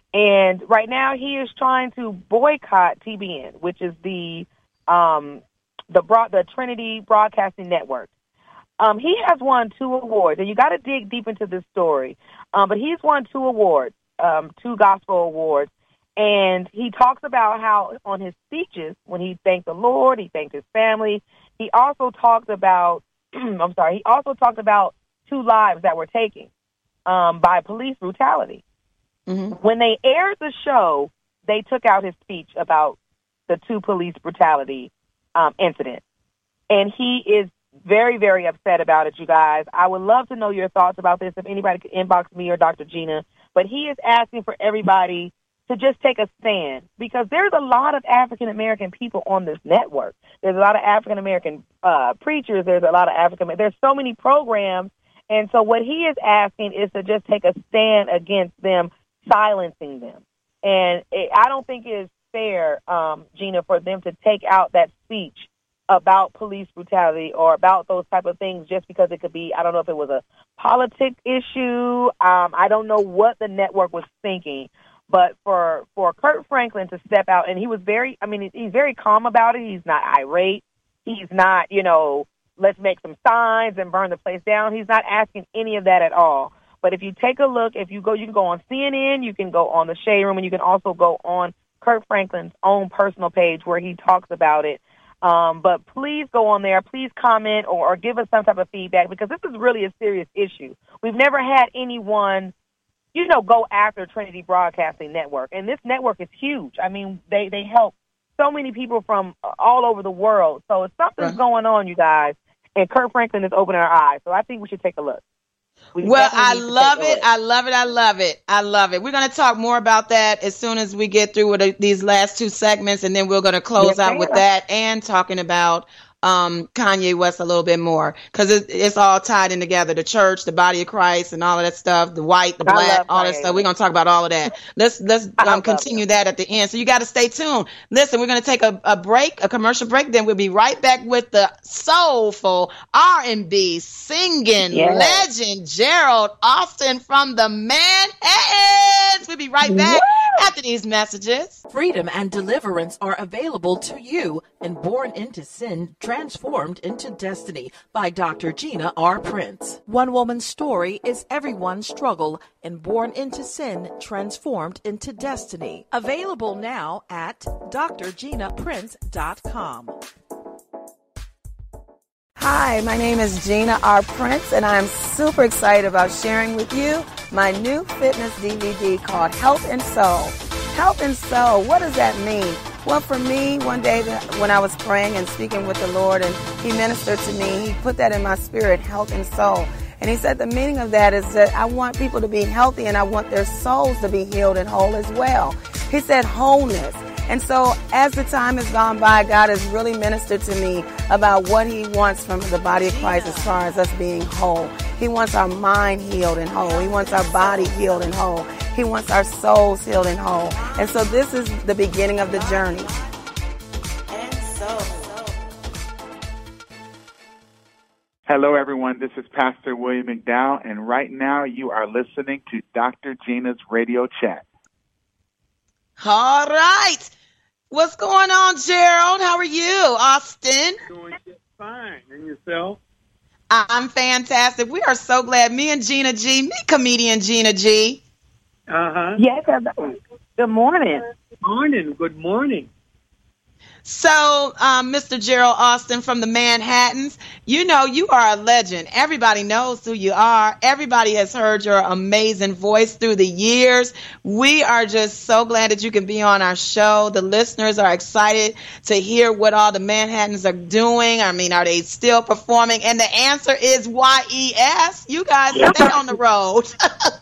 And right now he is trying to boycott T B N, which is the um, the broad, the Trinity Broadcasting Network. Um, he has won two awards, and you got to dig deep into this story. Um, but he's won two awards, um, two gospel awards, and he talks about how on his speeches, when he thanked the Lord, he thanked his family. He also talked about, I'm sorry, he also talked about two lives that were taken um, by police brutality. Mm-hmm. When they aired the show, they took out his speech about the two police brutality um, incidents. And he is very, very upset about it, you guys. I would love to know your thoughts about this, if anybody could inbox me or Doctor Gina. But he is asking for everybody to just take a stand, because there's a lot of African-American people on this network. There's a lot of African-American uh, preachers. There's a lot of African. There's so many programs. And so what he is asking is to just take a stand against them silencing them. And it, I don't think it is fair, um, Gina, for them to take out that speech about police brutality or about those type of things just because it could be, I don't know if it was a politic issue. Um, I don't know what the network was thinking. But for, for Kirk Franklin to step out, and he was very, I mean, he's very calm about it. He's not irate. He's not, you know, let's make some signs and burn the place down. He's not asking any of that at all. But if you take a look, if you go, you can go on C N N, you can go on the Shade Room, and you can also go on Kirk Franklin's own personal page where he talks about it. Um, but please go on there. Please comment or, or give us some type of feedback, because this is really a serious issue. We've never had anyone, you know, go after Trinity Broadcasting Network. And this network is huge. I mean, they, they help so many people from all over the world. So something's Right. going on, you guys. And Kirk Franklin is opening our eyes. So I think we should take a look. We Well, definitely I need to love take a it. look. I love it. I love it. I love it. We're going to talk more about that as soon as we get through with the- these last two segments, and then we're going to close Yes, out with ma'am. that and talking about um, Kanye West a little bit more, because it, it's all tied in together. The church, the body of Christ, and all of that stuff. The white, the I black, love all that Kanye stuff. We're West. going to talk about all of that. Let's let's I um, love continue him. that at the end. So you got to stay tuned. Listen, we're going to take a, a break, a commercial break. Then we'll be right back with the soulful R and B singing Yes. legend Gerald Austin from the Manhattans. We'll be right back Woo! after these messages. Freedom and deliverance are available to you in Born into Sin, Transformed into Destiny by Doctor Gina R. Prince. One woman's story is everyone's struggle in Born into Sin, Transformed into Destiny. Available now at d r gina prince dot com. Hi, my name is Gina R. Prince, and I'm super excited about sharing with you my new fitness D V D called Health and Soul. Health and Soul, what does that mean? Well, for me, one day that- when I was praying and speaking with the Lord, and He ministered to me, He put that in my spirit, health and soul. And He said the meaning of that is that I want people to be healthy, and I want their souls to be healed and whole as well. He said wholeness. And so as the time has gone by, God has really ministered to me about what He wants from the body of Christ as far as us being whole. He wants our mind healed and whole. He wants our body healed and whole. He wants our souls healed and whole. And so this is the beginning of the journey. And so. Hello, everyone. This is Pastor William McDowell, and right now you are listening to Doctor Gina's Radio Chat. All right. What's going on, Gerald? How are you, Austin? Doing just fine. And yourself? I'm fantastic. We are so glad. Me and Gina G, me comedian Gina G. Uh-huh. Yes. Good morning. Morning. Good morning. So, um, Mister Gerald Austin from the Manhattans, you know, you are a legend. Everybody knows who you are. Everybody has heard your amazing voice through the years. We are just so glad that you can be on our show. The listeners are excited to hear what all the Manhattans are doing. I mean, are they still performing? And the answer is Y E S. You guys stay on the road.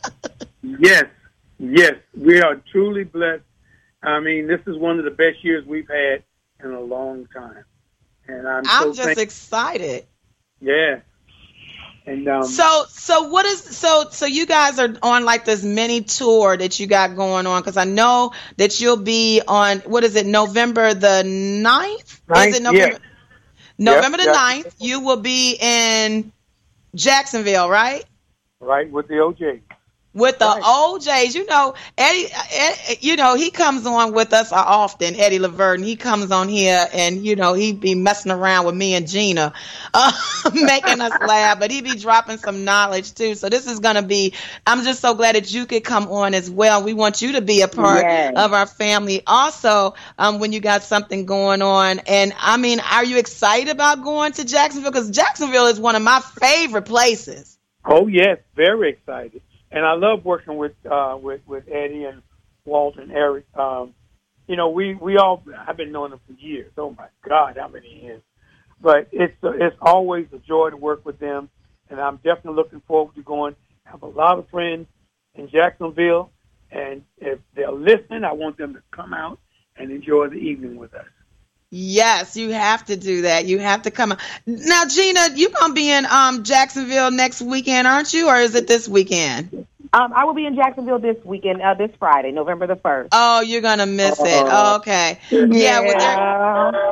Yes. Yes. We are truly blessed. I mean, this is one of the best years we've had in a long time. And I'm, I'm so just thank- excited. Yeah. And um, So, so what is so? So you guys are on like this mini tour that you got going on, because I know that you'll be on. What is it? November the ninth? Ninth, Is it November? yeah. November the yeah. ninth. You will be in Jacksonville, right? right with the O J. With the Right. O Js, you know, Eddie, Ed, you know, he comes on with us often, Eddie Laverne. He comes on here and, you know, he be messing around with me and Gina, uh, making us laugh, but he be dropping some knowledge too. So this is going to be, I'm just so glad that you could come on as well. We want you to be a part Yes. of our family also, um, when you got something going on. And I mean, are you excited about going to Jacksonville? Because Jacksonville is one of my favorite places. Oh, yes. Very excited. And I love working with uh, with with Eddie and Walt and Eric. Um, you know, we we all I've been knowing them for years. Oh my God, how many years? But it's it's always a joy to work with them, and I'm definitely looking forward to going. I have a lot of friends in Jacksonville, and if they're listening, I want them to come out and enjoy the evening with us. Yes, you have to do that. You have to come. Now, Gina, you're going to be in um, Jacksonville next weekend, aren't you? Or is it this weekend? Um, I will be in Jacksonville this weekend, uh, this Friday, November the first. Oh, you're going to miss it. Uh, Okay. Yeah. Well, there- Yeah.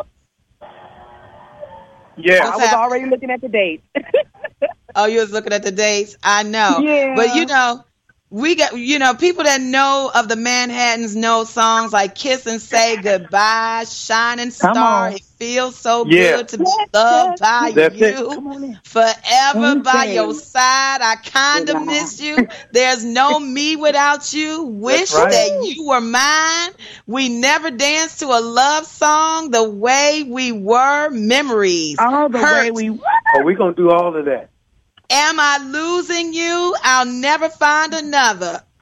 Yeah, I was already looking at the dates. oh, you was looking at the dates. I know. Yeah. But, you know, we got, you know, people that know of the Manhattans know songs like Kiss and Say Goodbye, Shining Come Star, on. It Feels So Yeah. Good to Be Yes, Loved yes. by That's it. You. Come on in. Forever by Okay. your side, I kind of Yeah. miss you. There's no me without you. Wish right. that you were mine. We never danced to a love song the way we were. Memories. Oh, the Hurt. way we were. Oh, we're going to do all of that. Am I losing you? I'll never find another.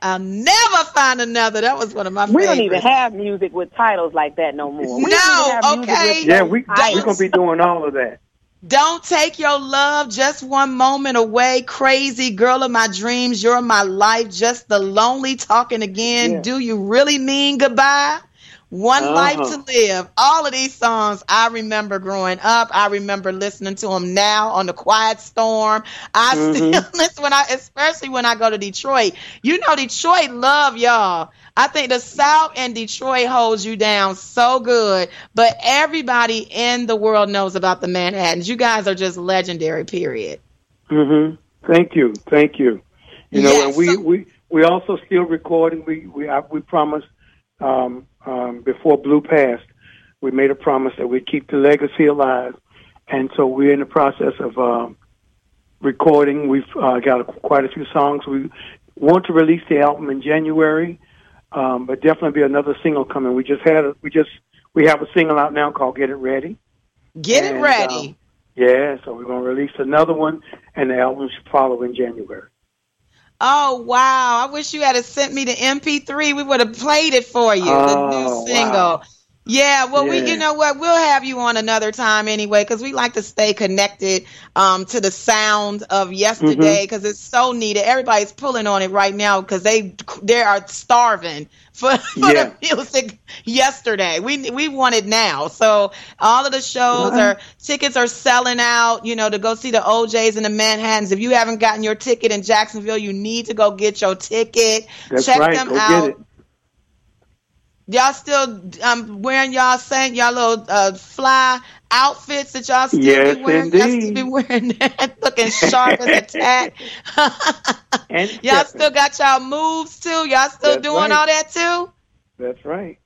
I'll never find another. That was one of my we favorites. We don't even have music with titles like that no more. We no, okay. Yeah, we, we're going to be doing all of that. Don't take your love just one moment away. Crazy girl of my dreams. You're my life. Just the lonely talking again. Yeah. Do you really mean goodbye? One uh-huh. life to live. All of these songs I remember growing up. I remember listening to them now on the Quiet Storm. I mm-hmm. still listen when I, especially when I go to Detroit. You know, Detroit love y'all. I think the South and Detroit holds you down so good, but everybody in the world knows about the Manhattans. You guys are just legendary, period. Mm-hmm. Thank you. Thank you. You know, yes, and we, so- we, we also still recording. We, we, I, we promised, um, um, before Blue passed, we made a promise that we'd keep the legacy alive. And so we're in the process of, um, recording. We've, uh, got a, quite a few songs. We want to release the album in January. Um, but definitely be another single coming. We just had a, we just we have a single out now called "Get It Ready." Get and, it ready. Um, yeah, so we're gonna release another one, and the album should follow in January. Oh wow! I wish you had sent me the M P three. We would have played it for you. Oh, the new single. Wow. Yeah, well, yeah. we, you know what? We'll have you on another time anyway, because we like to stay connected um, to the sound of yesterday, because mm-hmm. it's so needed. Everybody's pulling on it right now because they they are starving for, for yeah. the music yesterday. We we want it now. So all of the shows uh-huh. are tickets are selling out. You know, to go see the O Js and the Manhattans. If you haven't gotten your ticket in Jacksonville, you need to go get your ticket. That's Check right. them go out. Get it. Y'all still um, wearing y'all saying y'all little uh, fly outfits that y'all still yes, be wearing? Indeed. Y'all still be wearing that, looking sharp as a tack. And y'all still got y'all moves too? Y'all still That's doing right. all that too? That's right.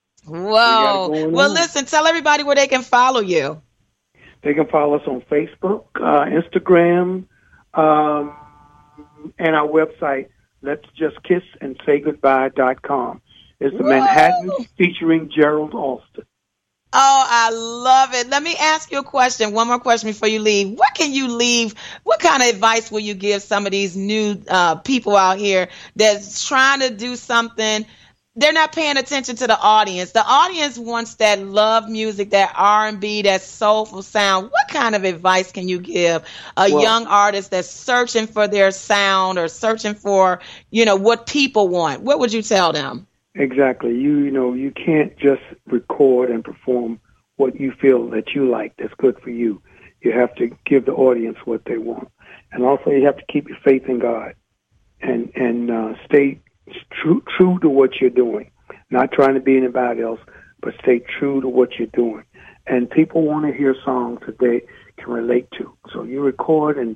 Whoa. We well, on. Listen, tell everybody where they can follow you. They can follow us on Facebook, uh, Instagram, um, and our website, let's just kiss and say goodbye dot com. It's the Woo! Manhattans featuring Gerald Alston. Oh, I love it. Let me ask you a question. One more question before you leave. What can you leave? What kind of advice will you give some of these new uh, people out here that's trying to do something? They're not paying attention to the audience. The audience wants that love music, that R and B, that soulful sound. What kind of advice can you give a well, young artist that's searching for their sound or searching for, you know, what people want? What would you tell them? Exactly. You, you know, you can't just record and perform what you feel that you like that's good for you. You have to give the audience what they want. And also you have to keep your faith in God and, and uh, stay true, true to what you're doing. Not trying to be anybody else, but stay true to what you're doing. And people want to hear songs that they can relate to. So you record and,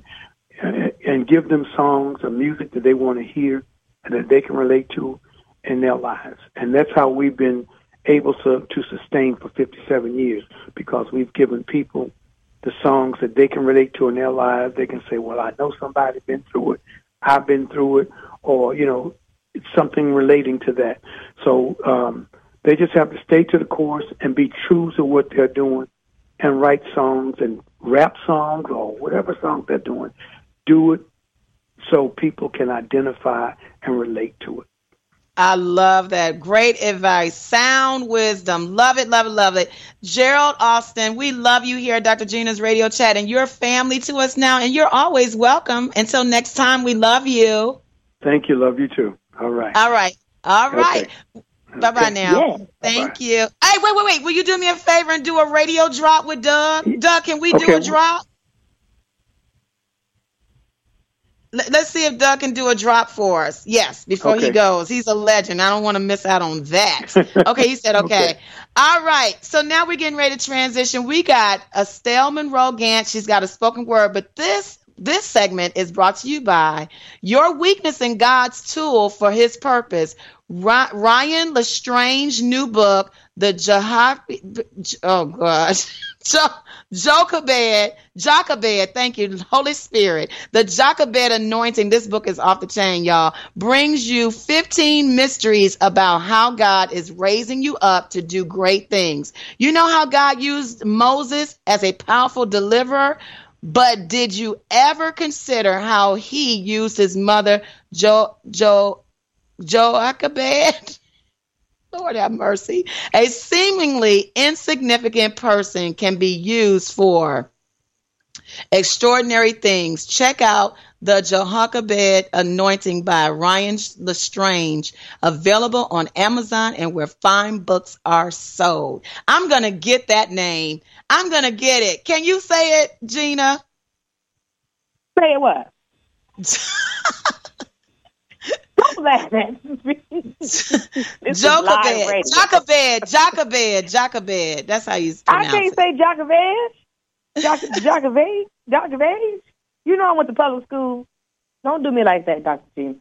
and give them songs or music that they want to hear and that they can relate to in their lives. And that's how we've been able to, to sustain for fifty-seven years, because we've given people the songs that they can relate to in their lives. They can say, well, I know somebody's been through it, I've been through it, or, you know, it's something relating to that. So um, they just have to stay to the course and be true to what they're doing and write songs and rap songs or whatever songs they're doing. Do it so people can identify and relate to it. I love that. Great advice. Sound wisdom. Love it, love it, love it. Gerald Alston, we love you here at Doctor Gina's Radio Chat, and you're family to us now, and you're always welcome. Until next time, we love you. Thank you. Love you too. All right. All right. All right. Okay. Bye-bye okay. now. Yeah. Thank Bye-bye. you. Hey, wait, wait, wait. Will you do me a favor and do a radio drop with Doug? Doug, can we okay. do a drop? Let's see if Doug can do a drop for us. Yes, before okay. he goes. He's a legend. I don't want to miss out on that. Okay, he said okay. okay. All right, so now we're getting ready to transition. We got Estelle Monroe Gant. She's got a spoken word, but this this segment is brought to you by Your Weakness in God's Tool for His Purpose. Ryan Lestrange's new book, The Jahab, oh gosh, Jochebed, Jochebed, thank you, Holy Spirit. The Jochebed Anointing, this book is off the chain, y'all, brings you fifteen mysteries about how God is raising you up to do great things. You know how God used Moses as a powerful deliverer? But did you ever consider how he used his mother, Jo, Jo, Jochebed. Lord have mercy. A seemingly insignificant person can be used for extraordinary things. Check out the Jochebed Anointing by Ryan Lestrange, available on Amazon and where fine books are sold. I'm going to get that name. I'm going to get it. Can you say it, Gina? Say it what? Jochebed, Jochebed, Jochebed, Jochebed. That's how you pronounce it. I can't say Jochebed. Jochebed, Jochebed. You know I went to public school. Don't do me like that, Doctor G.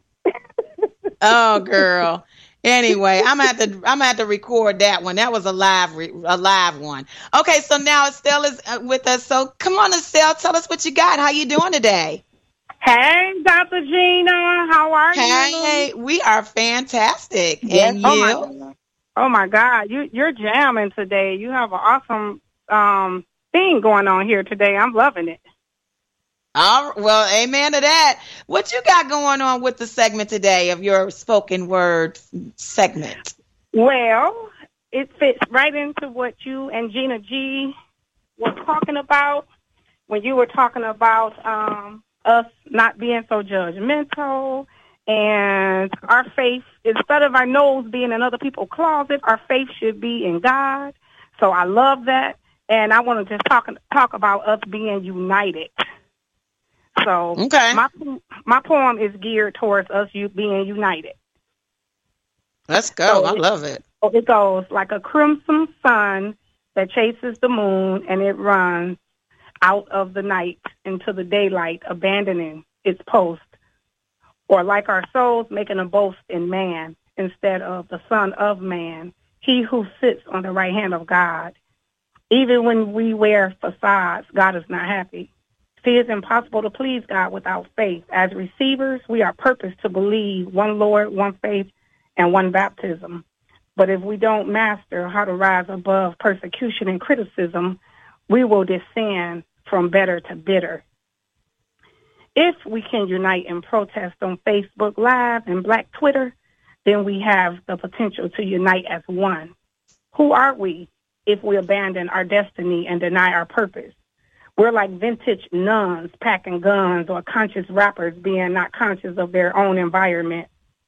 Oh, girl. Anyway, I'm gonna have to I'm gonna have to record that one. That was a live re- a live one. Okay, so now Estelle is with us. So come on, Estelle, tell us what you got. How you doing today? Hey, Doctor Gina, how are hey, you? Hey, we are fantastic. Yes. And oh you? My, oh my God, you you're jamming today. You have an awesome um thing going on here today. I'm loving it. All, well, amen to that. What you got going on with the segment today of your spoken word segment? Well, it fits right into what you and Gina G were talking about when you were talking about um, us not being so judgmental and our faith, instead of our nose being in other people's closet, our faith should be in God. So I love that. And I want to just talk, talk about us being united. So okay. my my poem is geared towards us you being united. Let's go. So I it, love it. It goes like a crimson sun that chases the moon, and it runs out of the night into the daylight, abandoning its post. Or like our souls making a boast in man instead of the Son of Man, he who sits on the right hand of God. Even when we wear facades, God is not happy. See, it's impossible to please God without faith. As receivers, we are purposed to believe one Lord, one faith, and one baptism. But if we don't master how to rise above persecution and criticism, we will descend from better to bitter. If we can unite and protest on Facebook Live and Black Twitter, then we have the potential to unite as one. Who are we if we abandon our destiny and deny our purpose? We're like vintage nuns packing guns or conscious rappers being not conscious of their own environment.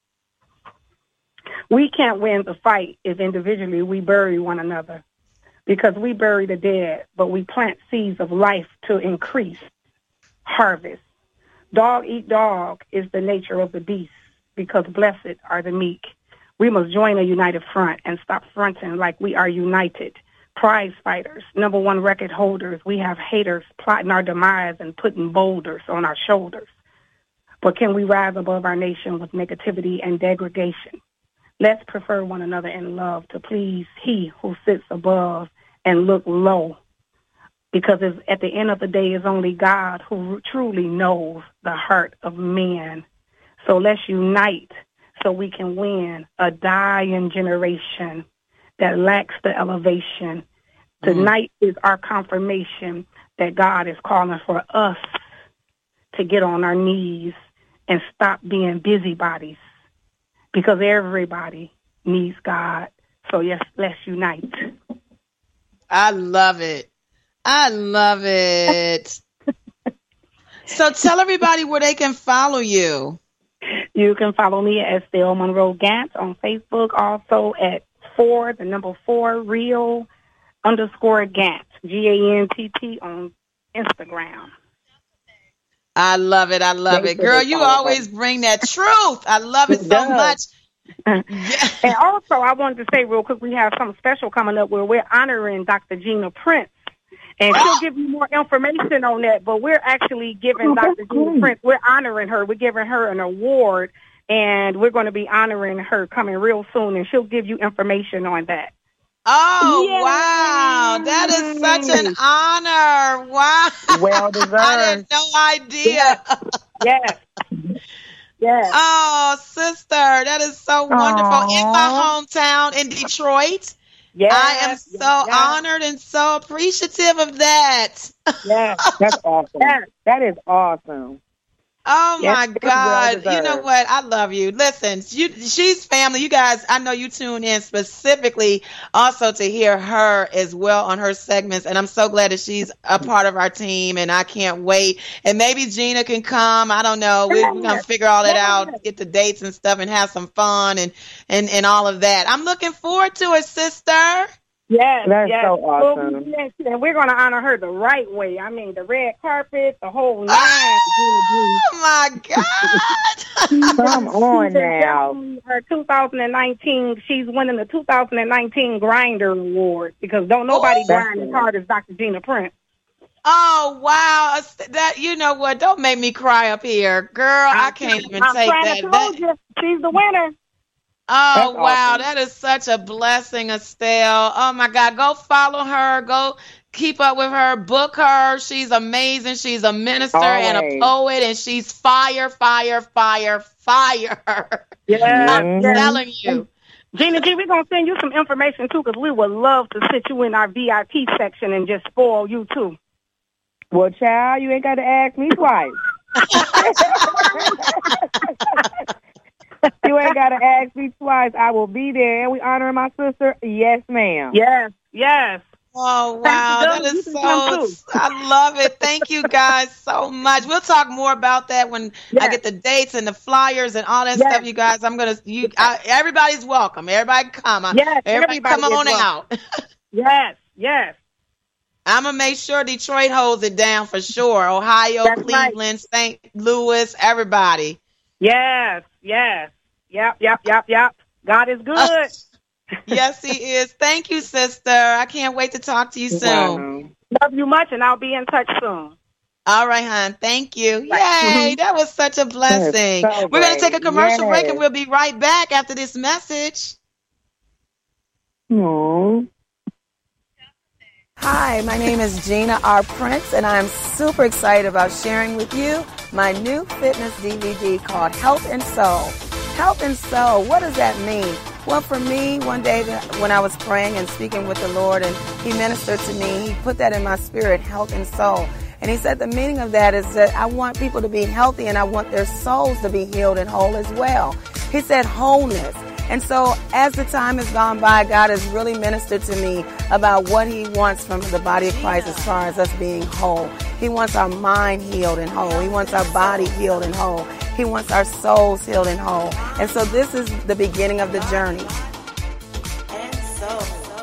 We can't win the fight if individually we bury one another, because we bury the dead, but we plant seeds of life to increase harvest. Dog eat dog is the nature of the beast, because blessed are the meek. We must join a united front and stop fronting like we are united. Prize fighters, number one record holders, we have haters plotting our demise and putting boulders on our shoulders. But can we rise above our nation with negativity and degradation? Let's prefer one another in love to please he who sits above and look low. Because it's, at the end of the day, it's only God who truly knows the heart of men. So let's unite so we can win a dying generation that lacks the elevation. Mm-hmm. Tonight is our confirmation that God is calling for us to get on our knees and stop being busybodies, because everybody needs God. So yes, let's unite. I love it. I love it. So tell everybody where they can follow you. You can follow me at Estelle Monroe Gantz on Facebook, also at four, the number four, real underscore Gantz, G A N T T on Instagram. I love it. I love it. Girl, you always bring that truth. I love it so much. Yeah. And also, I wanted to say real quick, we have something special coming up where we're honoring Doctor Gina Prince. And she'll give you more information on that, but we're actually giving oh, Doctor Gina cool. Prince, we're honoring her. We're giving her an award, and we're going to be honoring her coming real soon, and she'll give you information on that. Oh, Yay. Wow. That is such an honor. Wow. Well deserved. I had no idea. Yes. Yes. Oh, sister, that is so wonderful. Aww. In my hometown in Detroit. Yes, I am so yes. honored and so appreciative of that. Yes, that's awesome. Yes. That is awesome. Oh Yes, my it was well God. You know deserved. what? I love you. Listen, you, she's family. You guys, I know you tune in specifically also to hear her as well on her segments. And I'm so glad that she's a part of our team. And I can't wait. And maybe Gina can come. I don't know. We're, we're going to figure all that out, get the dates and stuff and have some fun and, and, and all of that. I'm looking forward to it, sister. Yes, That's yes. so awesome. Well, yes, and we're going to honor her the right way. I mean, the red carpet, the whole nine. Oh my God. Come on She's now. definitely Her two thousand nineteen, she's winning the two thousand nineteen Grinder Award because don't nobody Ooh. grind as hard as Doctor Gina Prince. Oh wow! That you know what? Don't make me cry up here, girl. I can't even I'm take trying that. to told That- you, she's the winner. Oh That's wow, awesome. that is such a blessing, Estelle. Oh my God, go follow her. Go keep up with her. Book her. She's amazing. She's a minister and a Always. poet, and she's fire, fire, fire, fire. Yeah, I'm Mhm. telling you. Gina G, we're going to send you some information, too, because we would love to sit you in our V I P section and just spoil you, too. Well, child, you ain't got to ask me twice. You ain't got to ask me twice. I will be there. And we honoring my sister? Yes, ma'am. Yes, yes. Oh, wow. Pastor That Doug, you is can so, come too. I love it. Thank you guys so much. We'll talk more about that when I Yes. get the dates and the flyers and all that Yes. stuff, you guys. I'm going to, you, I, everybody's welcome. Everybody come. I- Yes, Everybody everybody come is on welcome. out. Yes, yes. I'm going to make sure Detroit holds it down for sure. Ohio, That's right. Cleveland, Saint Louis, everybody. Yes, yes. Yep, yep, yep, yep. God is good. Yes, he is. Thank you, sister. I can't wait to talk to you soon. Wow. Love you much, and I'll be in touch soon. All right, hon. Thank you. Yay. Mhm. That was such a blessing. That is so We're going to take a great. commercial break Yes. and we'll be right back after this message. Aww. Hi, my name is Gina R. Prince, and I'm super excited about sharing with you my new fitness D V D called Health and Soul. Health and Soul, what does that mean? Well, for me, one day when I was praying and speaking with the Lord, and He ministered to me, He put that in my spirit, health and soul. And He said the meaning of that is that I want people to be healthy, and I want their souls to be healed and whole as well. He said wholeness. And so as the time has gone by, God has really ministered to me about what He wants from the body of Christ as far as us being whole. He wants our mind healed and whole. He wants our body healed and whole. He wants our souls healed and whole. And so this is the beginning of the journey. And so.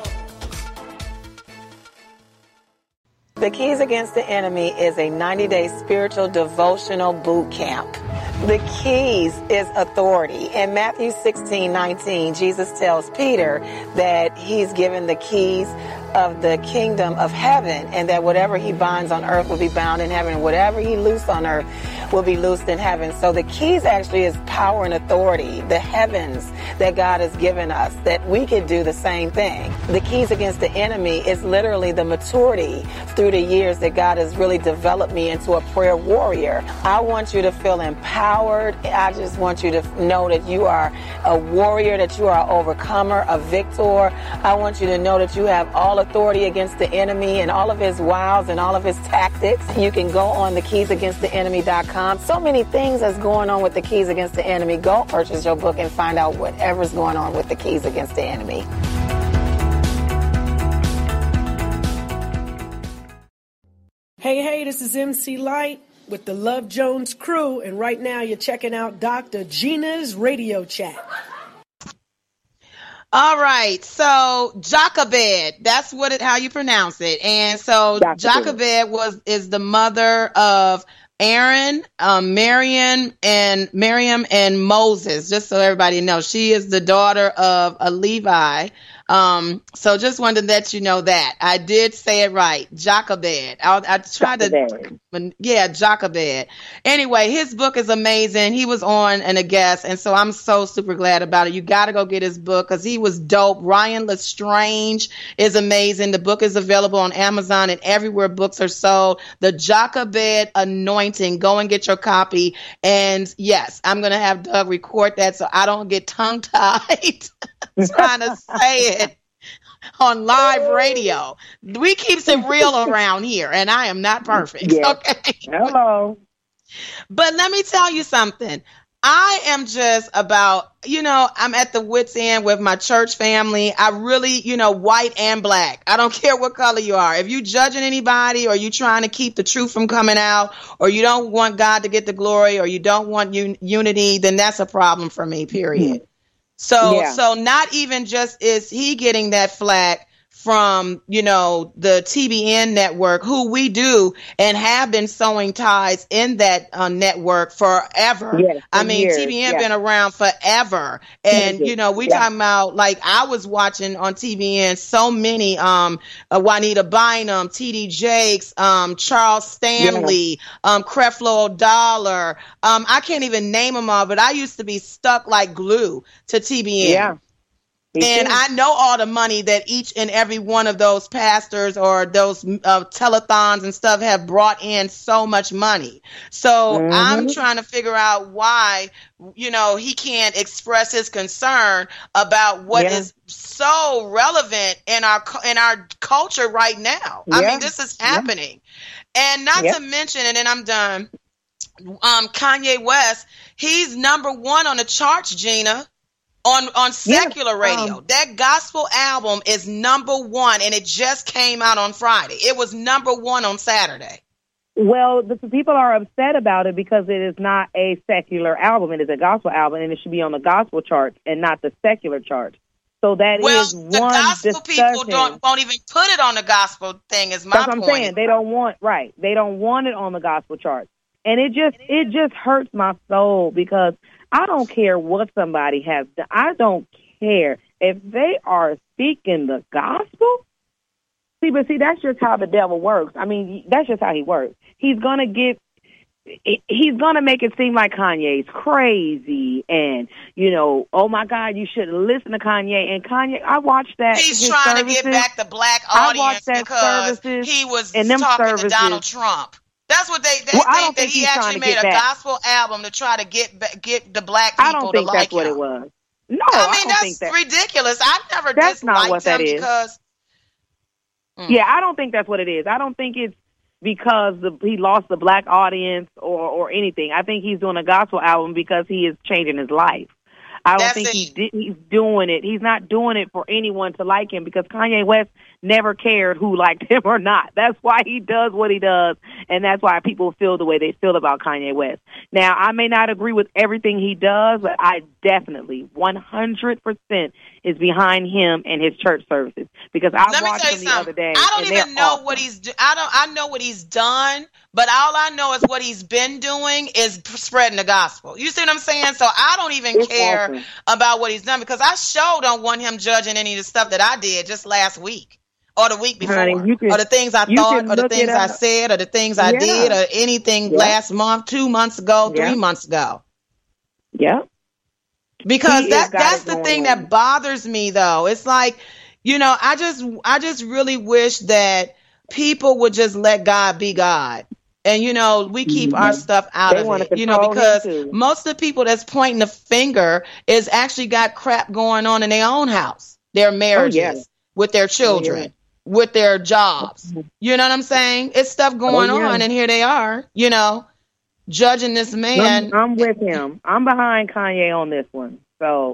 The Keys Against the Enemy is a ninety-day spiritual devotional boot camp. The keys is authority. In Matthew sixteen nineteen, Jesus tells Peter that he's given the keys of the kingdom of heaven, and that whatever he binds on earth will be bound in heaven, and whatever he loose on earth will be loosed in heaven. So the keys actually is power and authority, the heavens that God has given us, that we could do the same thing. The keys against the enemy is literally the maturity through the years that God has really developed me into a prayer warrior. I want you to feel empowered. I just want you to know that you are a warrior, that you are an overcomer, a victor. I want you to know that you have all authority against the enemy and all of his wiles and all of his tactics. You can go on the keys against the enemy dot com. So many things that's going on with the Keys Against the Enemy. Go purchase your book and find out whatever's going on with the Keys Against the Enemy. Hey, hey, this is M C Light with the Love Jones crew, and right now you're checking out Doctor Gina's Radio Chat. All right, so Jochebed, that's what it, how you pronounce it. And so Jochebed. Jochebed was is the mother of Aaron, um, Miriam, and Miriam and Moses. Just so everybody knows, she is the daughter of a Levi. Um, so just wanted to let you know that I did say it right, Jochebed. I, I tried Jochebed. to, yeah, Jochebed. Anyway, his book is amazing. He was on and a guest, and so I'm so super glad about it. You got to go get his book because he was dope. Ryan Lestrange is amazing. The book is available on Amazon and everywhere books are sold. The Jochebed Anointing. Go and get your copy. And yes, I'm gonna have Doug record that so I don't get tongue tied trying to say it on live radio. We keeps it real around here, and I am not perfect. Yes. Okay. Hello. But let me tell you something. I am just about, you know, I'm at the wit's end with my church family. I really, you know, white and black. I don't care what color you are. If you judging anybody, or you trying to keep the truth from coming out, or you don't want God to get the glory, or you don't want un- unity, then that's a problem for me, period. So, Yeah. so not even just is he getting that flack from, you know, the T B N network, who we do and have been sowing ties in that uh, network forever. Yes, for I mean, years, T B N yes. been around forever. And, Yes. you know, we Yeah. talking about, like, I was watching on T B N so many, um, uh, Juanita Bynum, T D Jakes, um, Charles Stanley, um, Creflo Dollar. Um, I can't even name them all, but I used to be stuck like glue to T B N. Yeah. Me And too. I know all the money that each and every one of those pastors or those uh, telethons and stuff have brought in, so much money. So Mhm. I'm trying to figure out why, you know, he can't express his concern about what Yeah. is so relevant in our cu- in our culture right now. I Yeah. mean, this is happening. And not Yep. to mention, and then I'm done, um, Kanye West, he's number one on the charts, Gina. On on secular Yes, radio. um, That gospel album is number one, and it just came out on Friday. It was number one on Saturday. Well, the the people are upset about it because it is not a secular album. It is a gospel album, and it should be on the gospel charts and not the secular charts. So that Well, is the one gospel discussion. people don't won't even put it on the gospel thing. Is my That's what I'm point. saying. They don't want right. They don't want it on the gospel charts, and it just it just hurts my soul because I don't care what somebody has done. I don't care if they are speaking the gospel. See, but see, that's just how the devil works. I mean, that's just how he works. He's gonna get. He's gonna make it seem like Kanye's crazy, and you know, oh my God, you should listen to Kanye. And Kanye, I watched that. He's his trying services. to get back the black I audience watched that because services he was and them talking services. to Donald Trump. That's what they, they Well, I think don't that think he he's trying actually to made get a back. gospel album to try to get ba- get the black people I don't think to that's like what him. it was. No, I I, mean, don't that's think that. ridiculous. I never That's disliked not what that him is. because. Mm. Yeah, I don't think that's what it is. I don't think it's because the, he lost the black audience or, or anything. I think he's doing a gospel album because he is changing his life. I don't That's think it. he did, he's doing it. He's not doing it for anyone to like him because Kanye West never cared who liked him or not. That's why he does what he does, and that's why people feel the way they feel about Kanye West. Now, I may not agree with everything he does, but I definitely one hundred percent is behind him and his church services because I Let me watched tell him you the other something. day. I don't and even they're know awesome. what he's. Do- I don't. I know what he's done, but all I know is what he's been doing is p- spreading the gospel. You see what I'm saying? So I don't even It's care awesome. about what he's done because I sure don't want him judging any of the stuff that I did just last week or the week before, Honey, you can- or the things I you thought, can or the look it things I up. said, or the things I Yeah. did, or anything Yeah. last month, two months ago, Yeah. three months ago. Yeah. Because He that has got that's it the going thing on. that bothers me though. It's like, you know, I just I just really wish that people would just let God be God. And you know, we keep our stuff out They of wanna it. You know, control him, because too. most of the people that's pointing the finger is actually got crap going on in their own house, their marriages, yeah. with their children, with their jobs. You know what I'm saying? It's stuff going Oh, yeah. on, and here they are, you know, judging this man. I'm, I'm with him. I'm behind Kanye on this one. So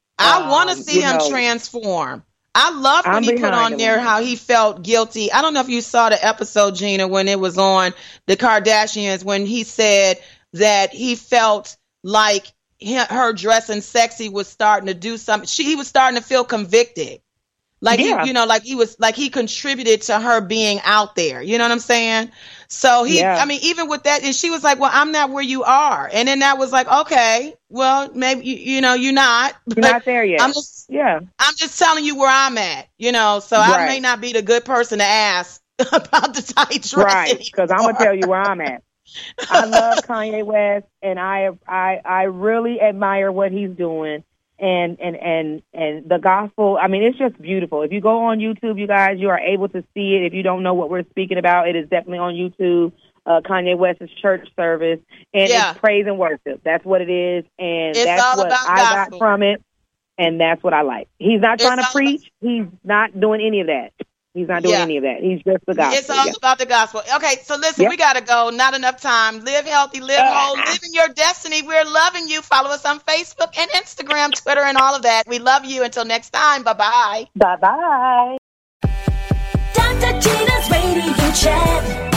I want to um, see you him know, transform. I love when I'm he put behind on him there on how he felt guilty. I don't know if you saw the episode, Gina, when it was on the Kardashians, when he said that he felt like he, her dressing sexy was starting to do something. She, he was starting to feel convicted. Like, Yeah. he, you know, like he was, like he contributed to her being out there. You know what I'm saying? So he, Yeah. I mean, even with that, and she was like, well, I'm not where you are. And then that was like, okay, well, maybe, you, you know, you're not. You're but not there yet. I'm just, yeah. I'm just telling you where I'm at, you know, so I Right. may not be the good person to ask about the tight dress. Right, because I'm gonna anymore. tell you where I'm at. I love Kanye West, and I I I really admire what he's doing, and and and and the gospel. I mean, it's just beautiful. If you go on YouTube, you guys, you are able to see it. If you don't know what we're speaking about, it is definitely on YouTube. Uh, Kanye West's church service, and Yeah. it's praise and worship. That's what it is, and It's that's all what about I gospel. got from it, and that's what I like. He's not It's trying to all preach. He's not doing any of that. He's not doing Yeah. any of that. He's just the gospel. It's all yeah. about the gospel. Okay, so listen, Yep. we got to go. Not enough time. Live healthy, live whole, live in your destiny. We're loving you. Follow us on Facebook and Instagram, Twitter, and all of that. We love you. Until next time, bye-bye. Bye-bye. Doctor Gina's Radio Chat.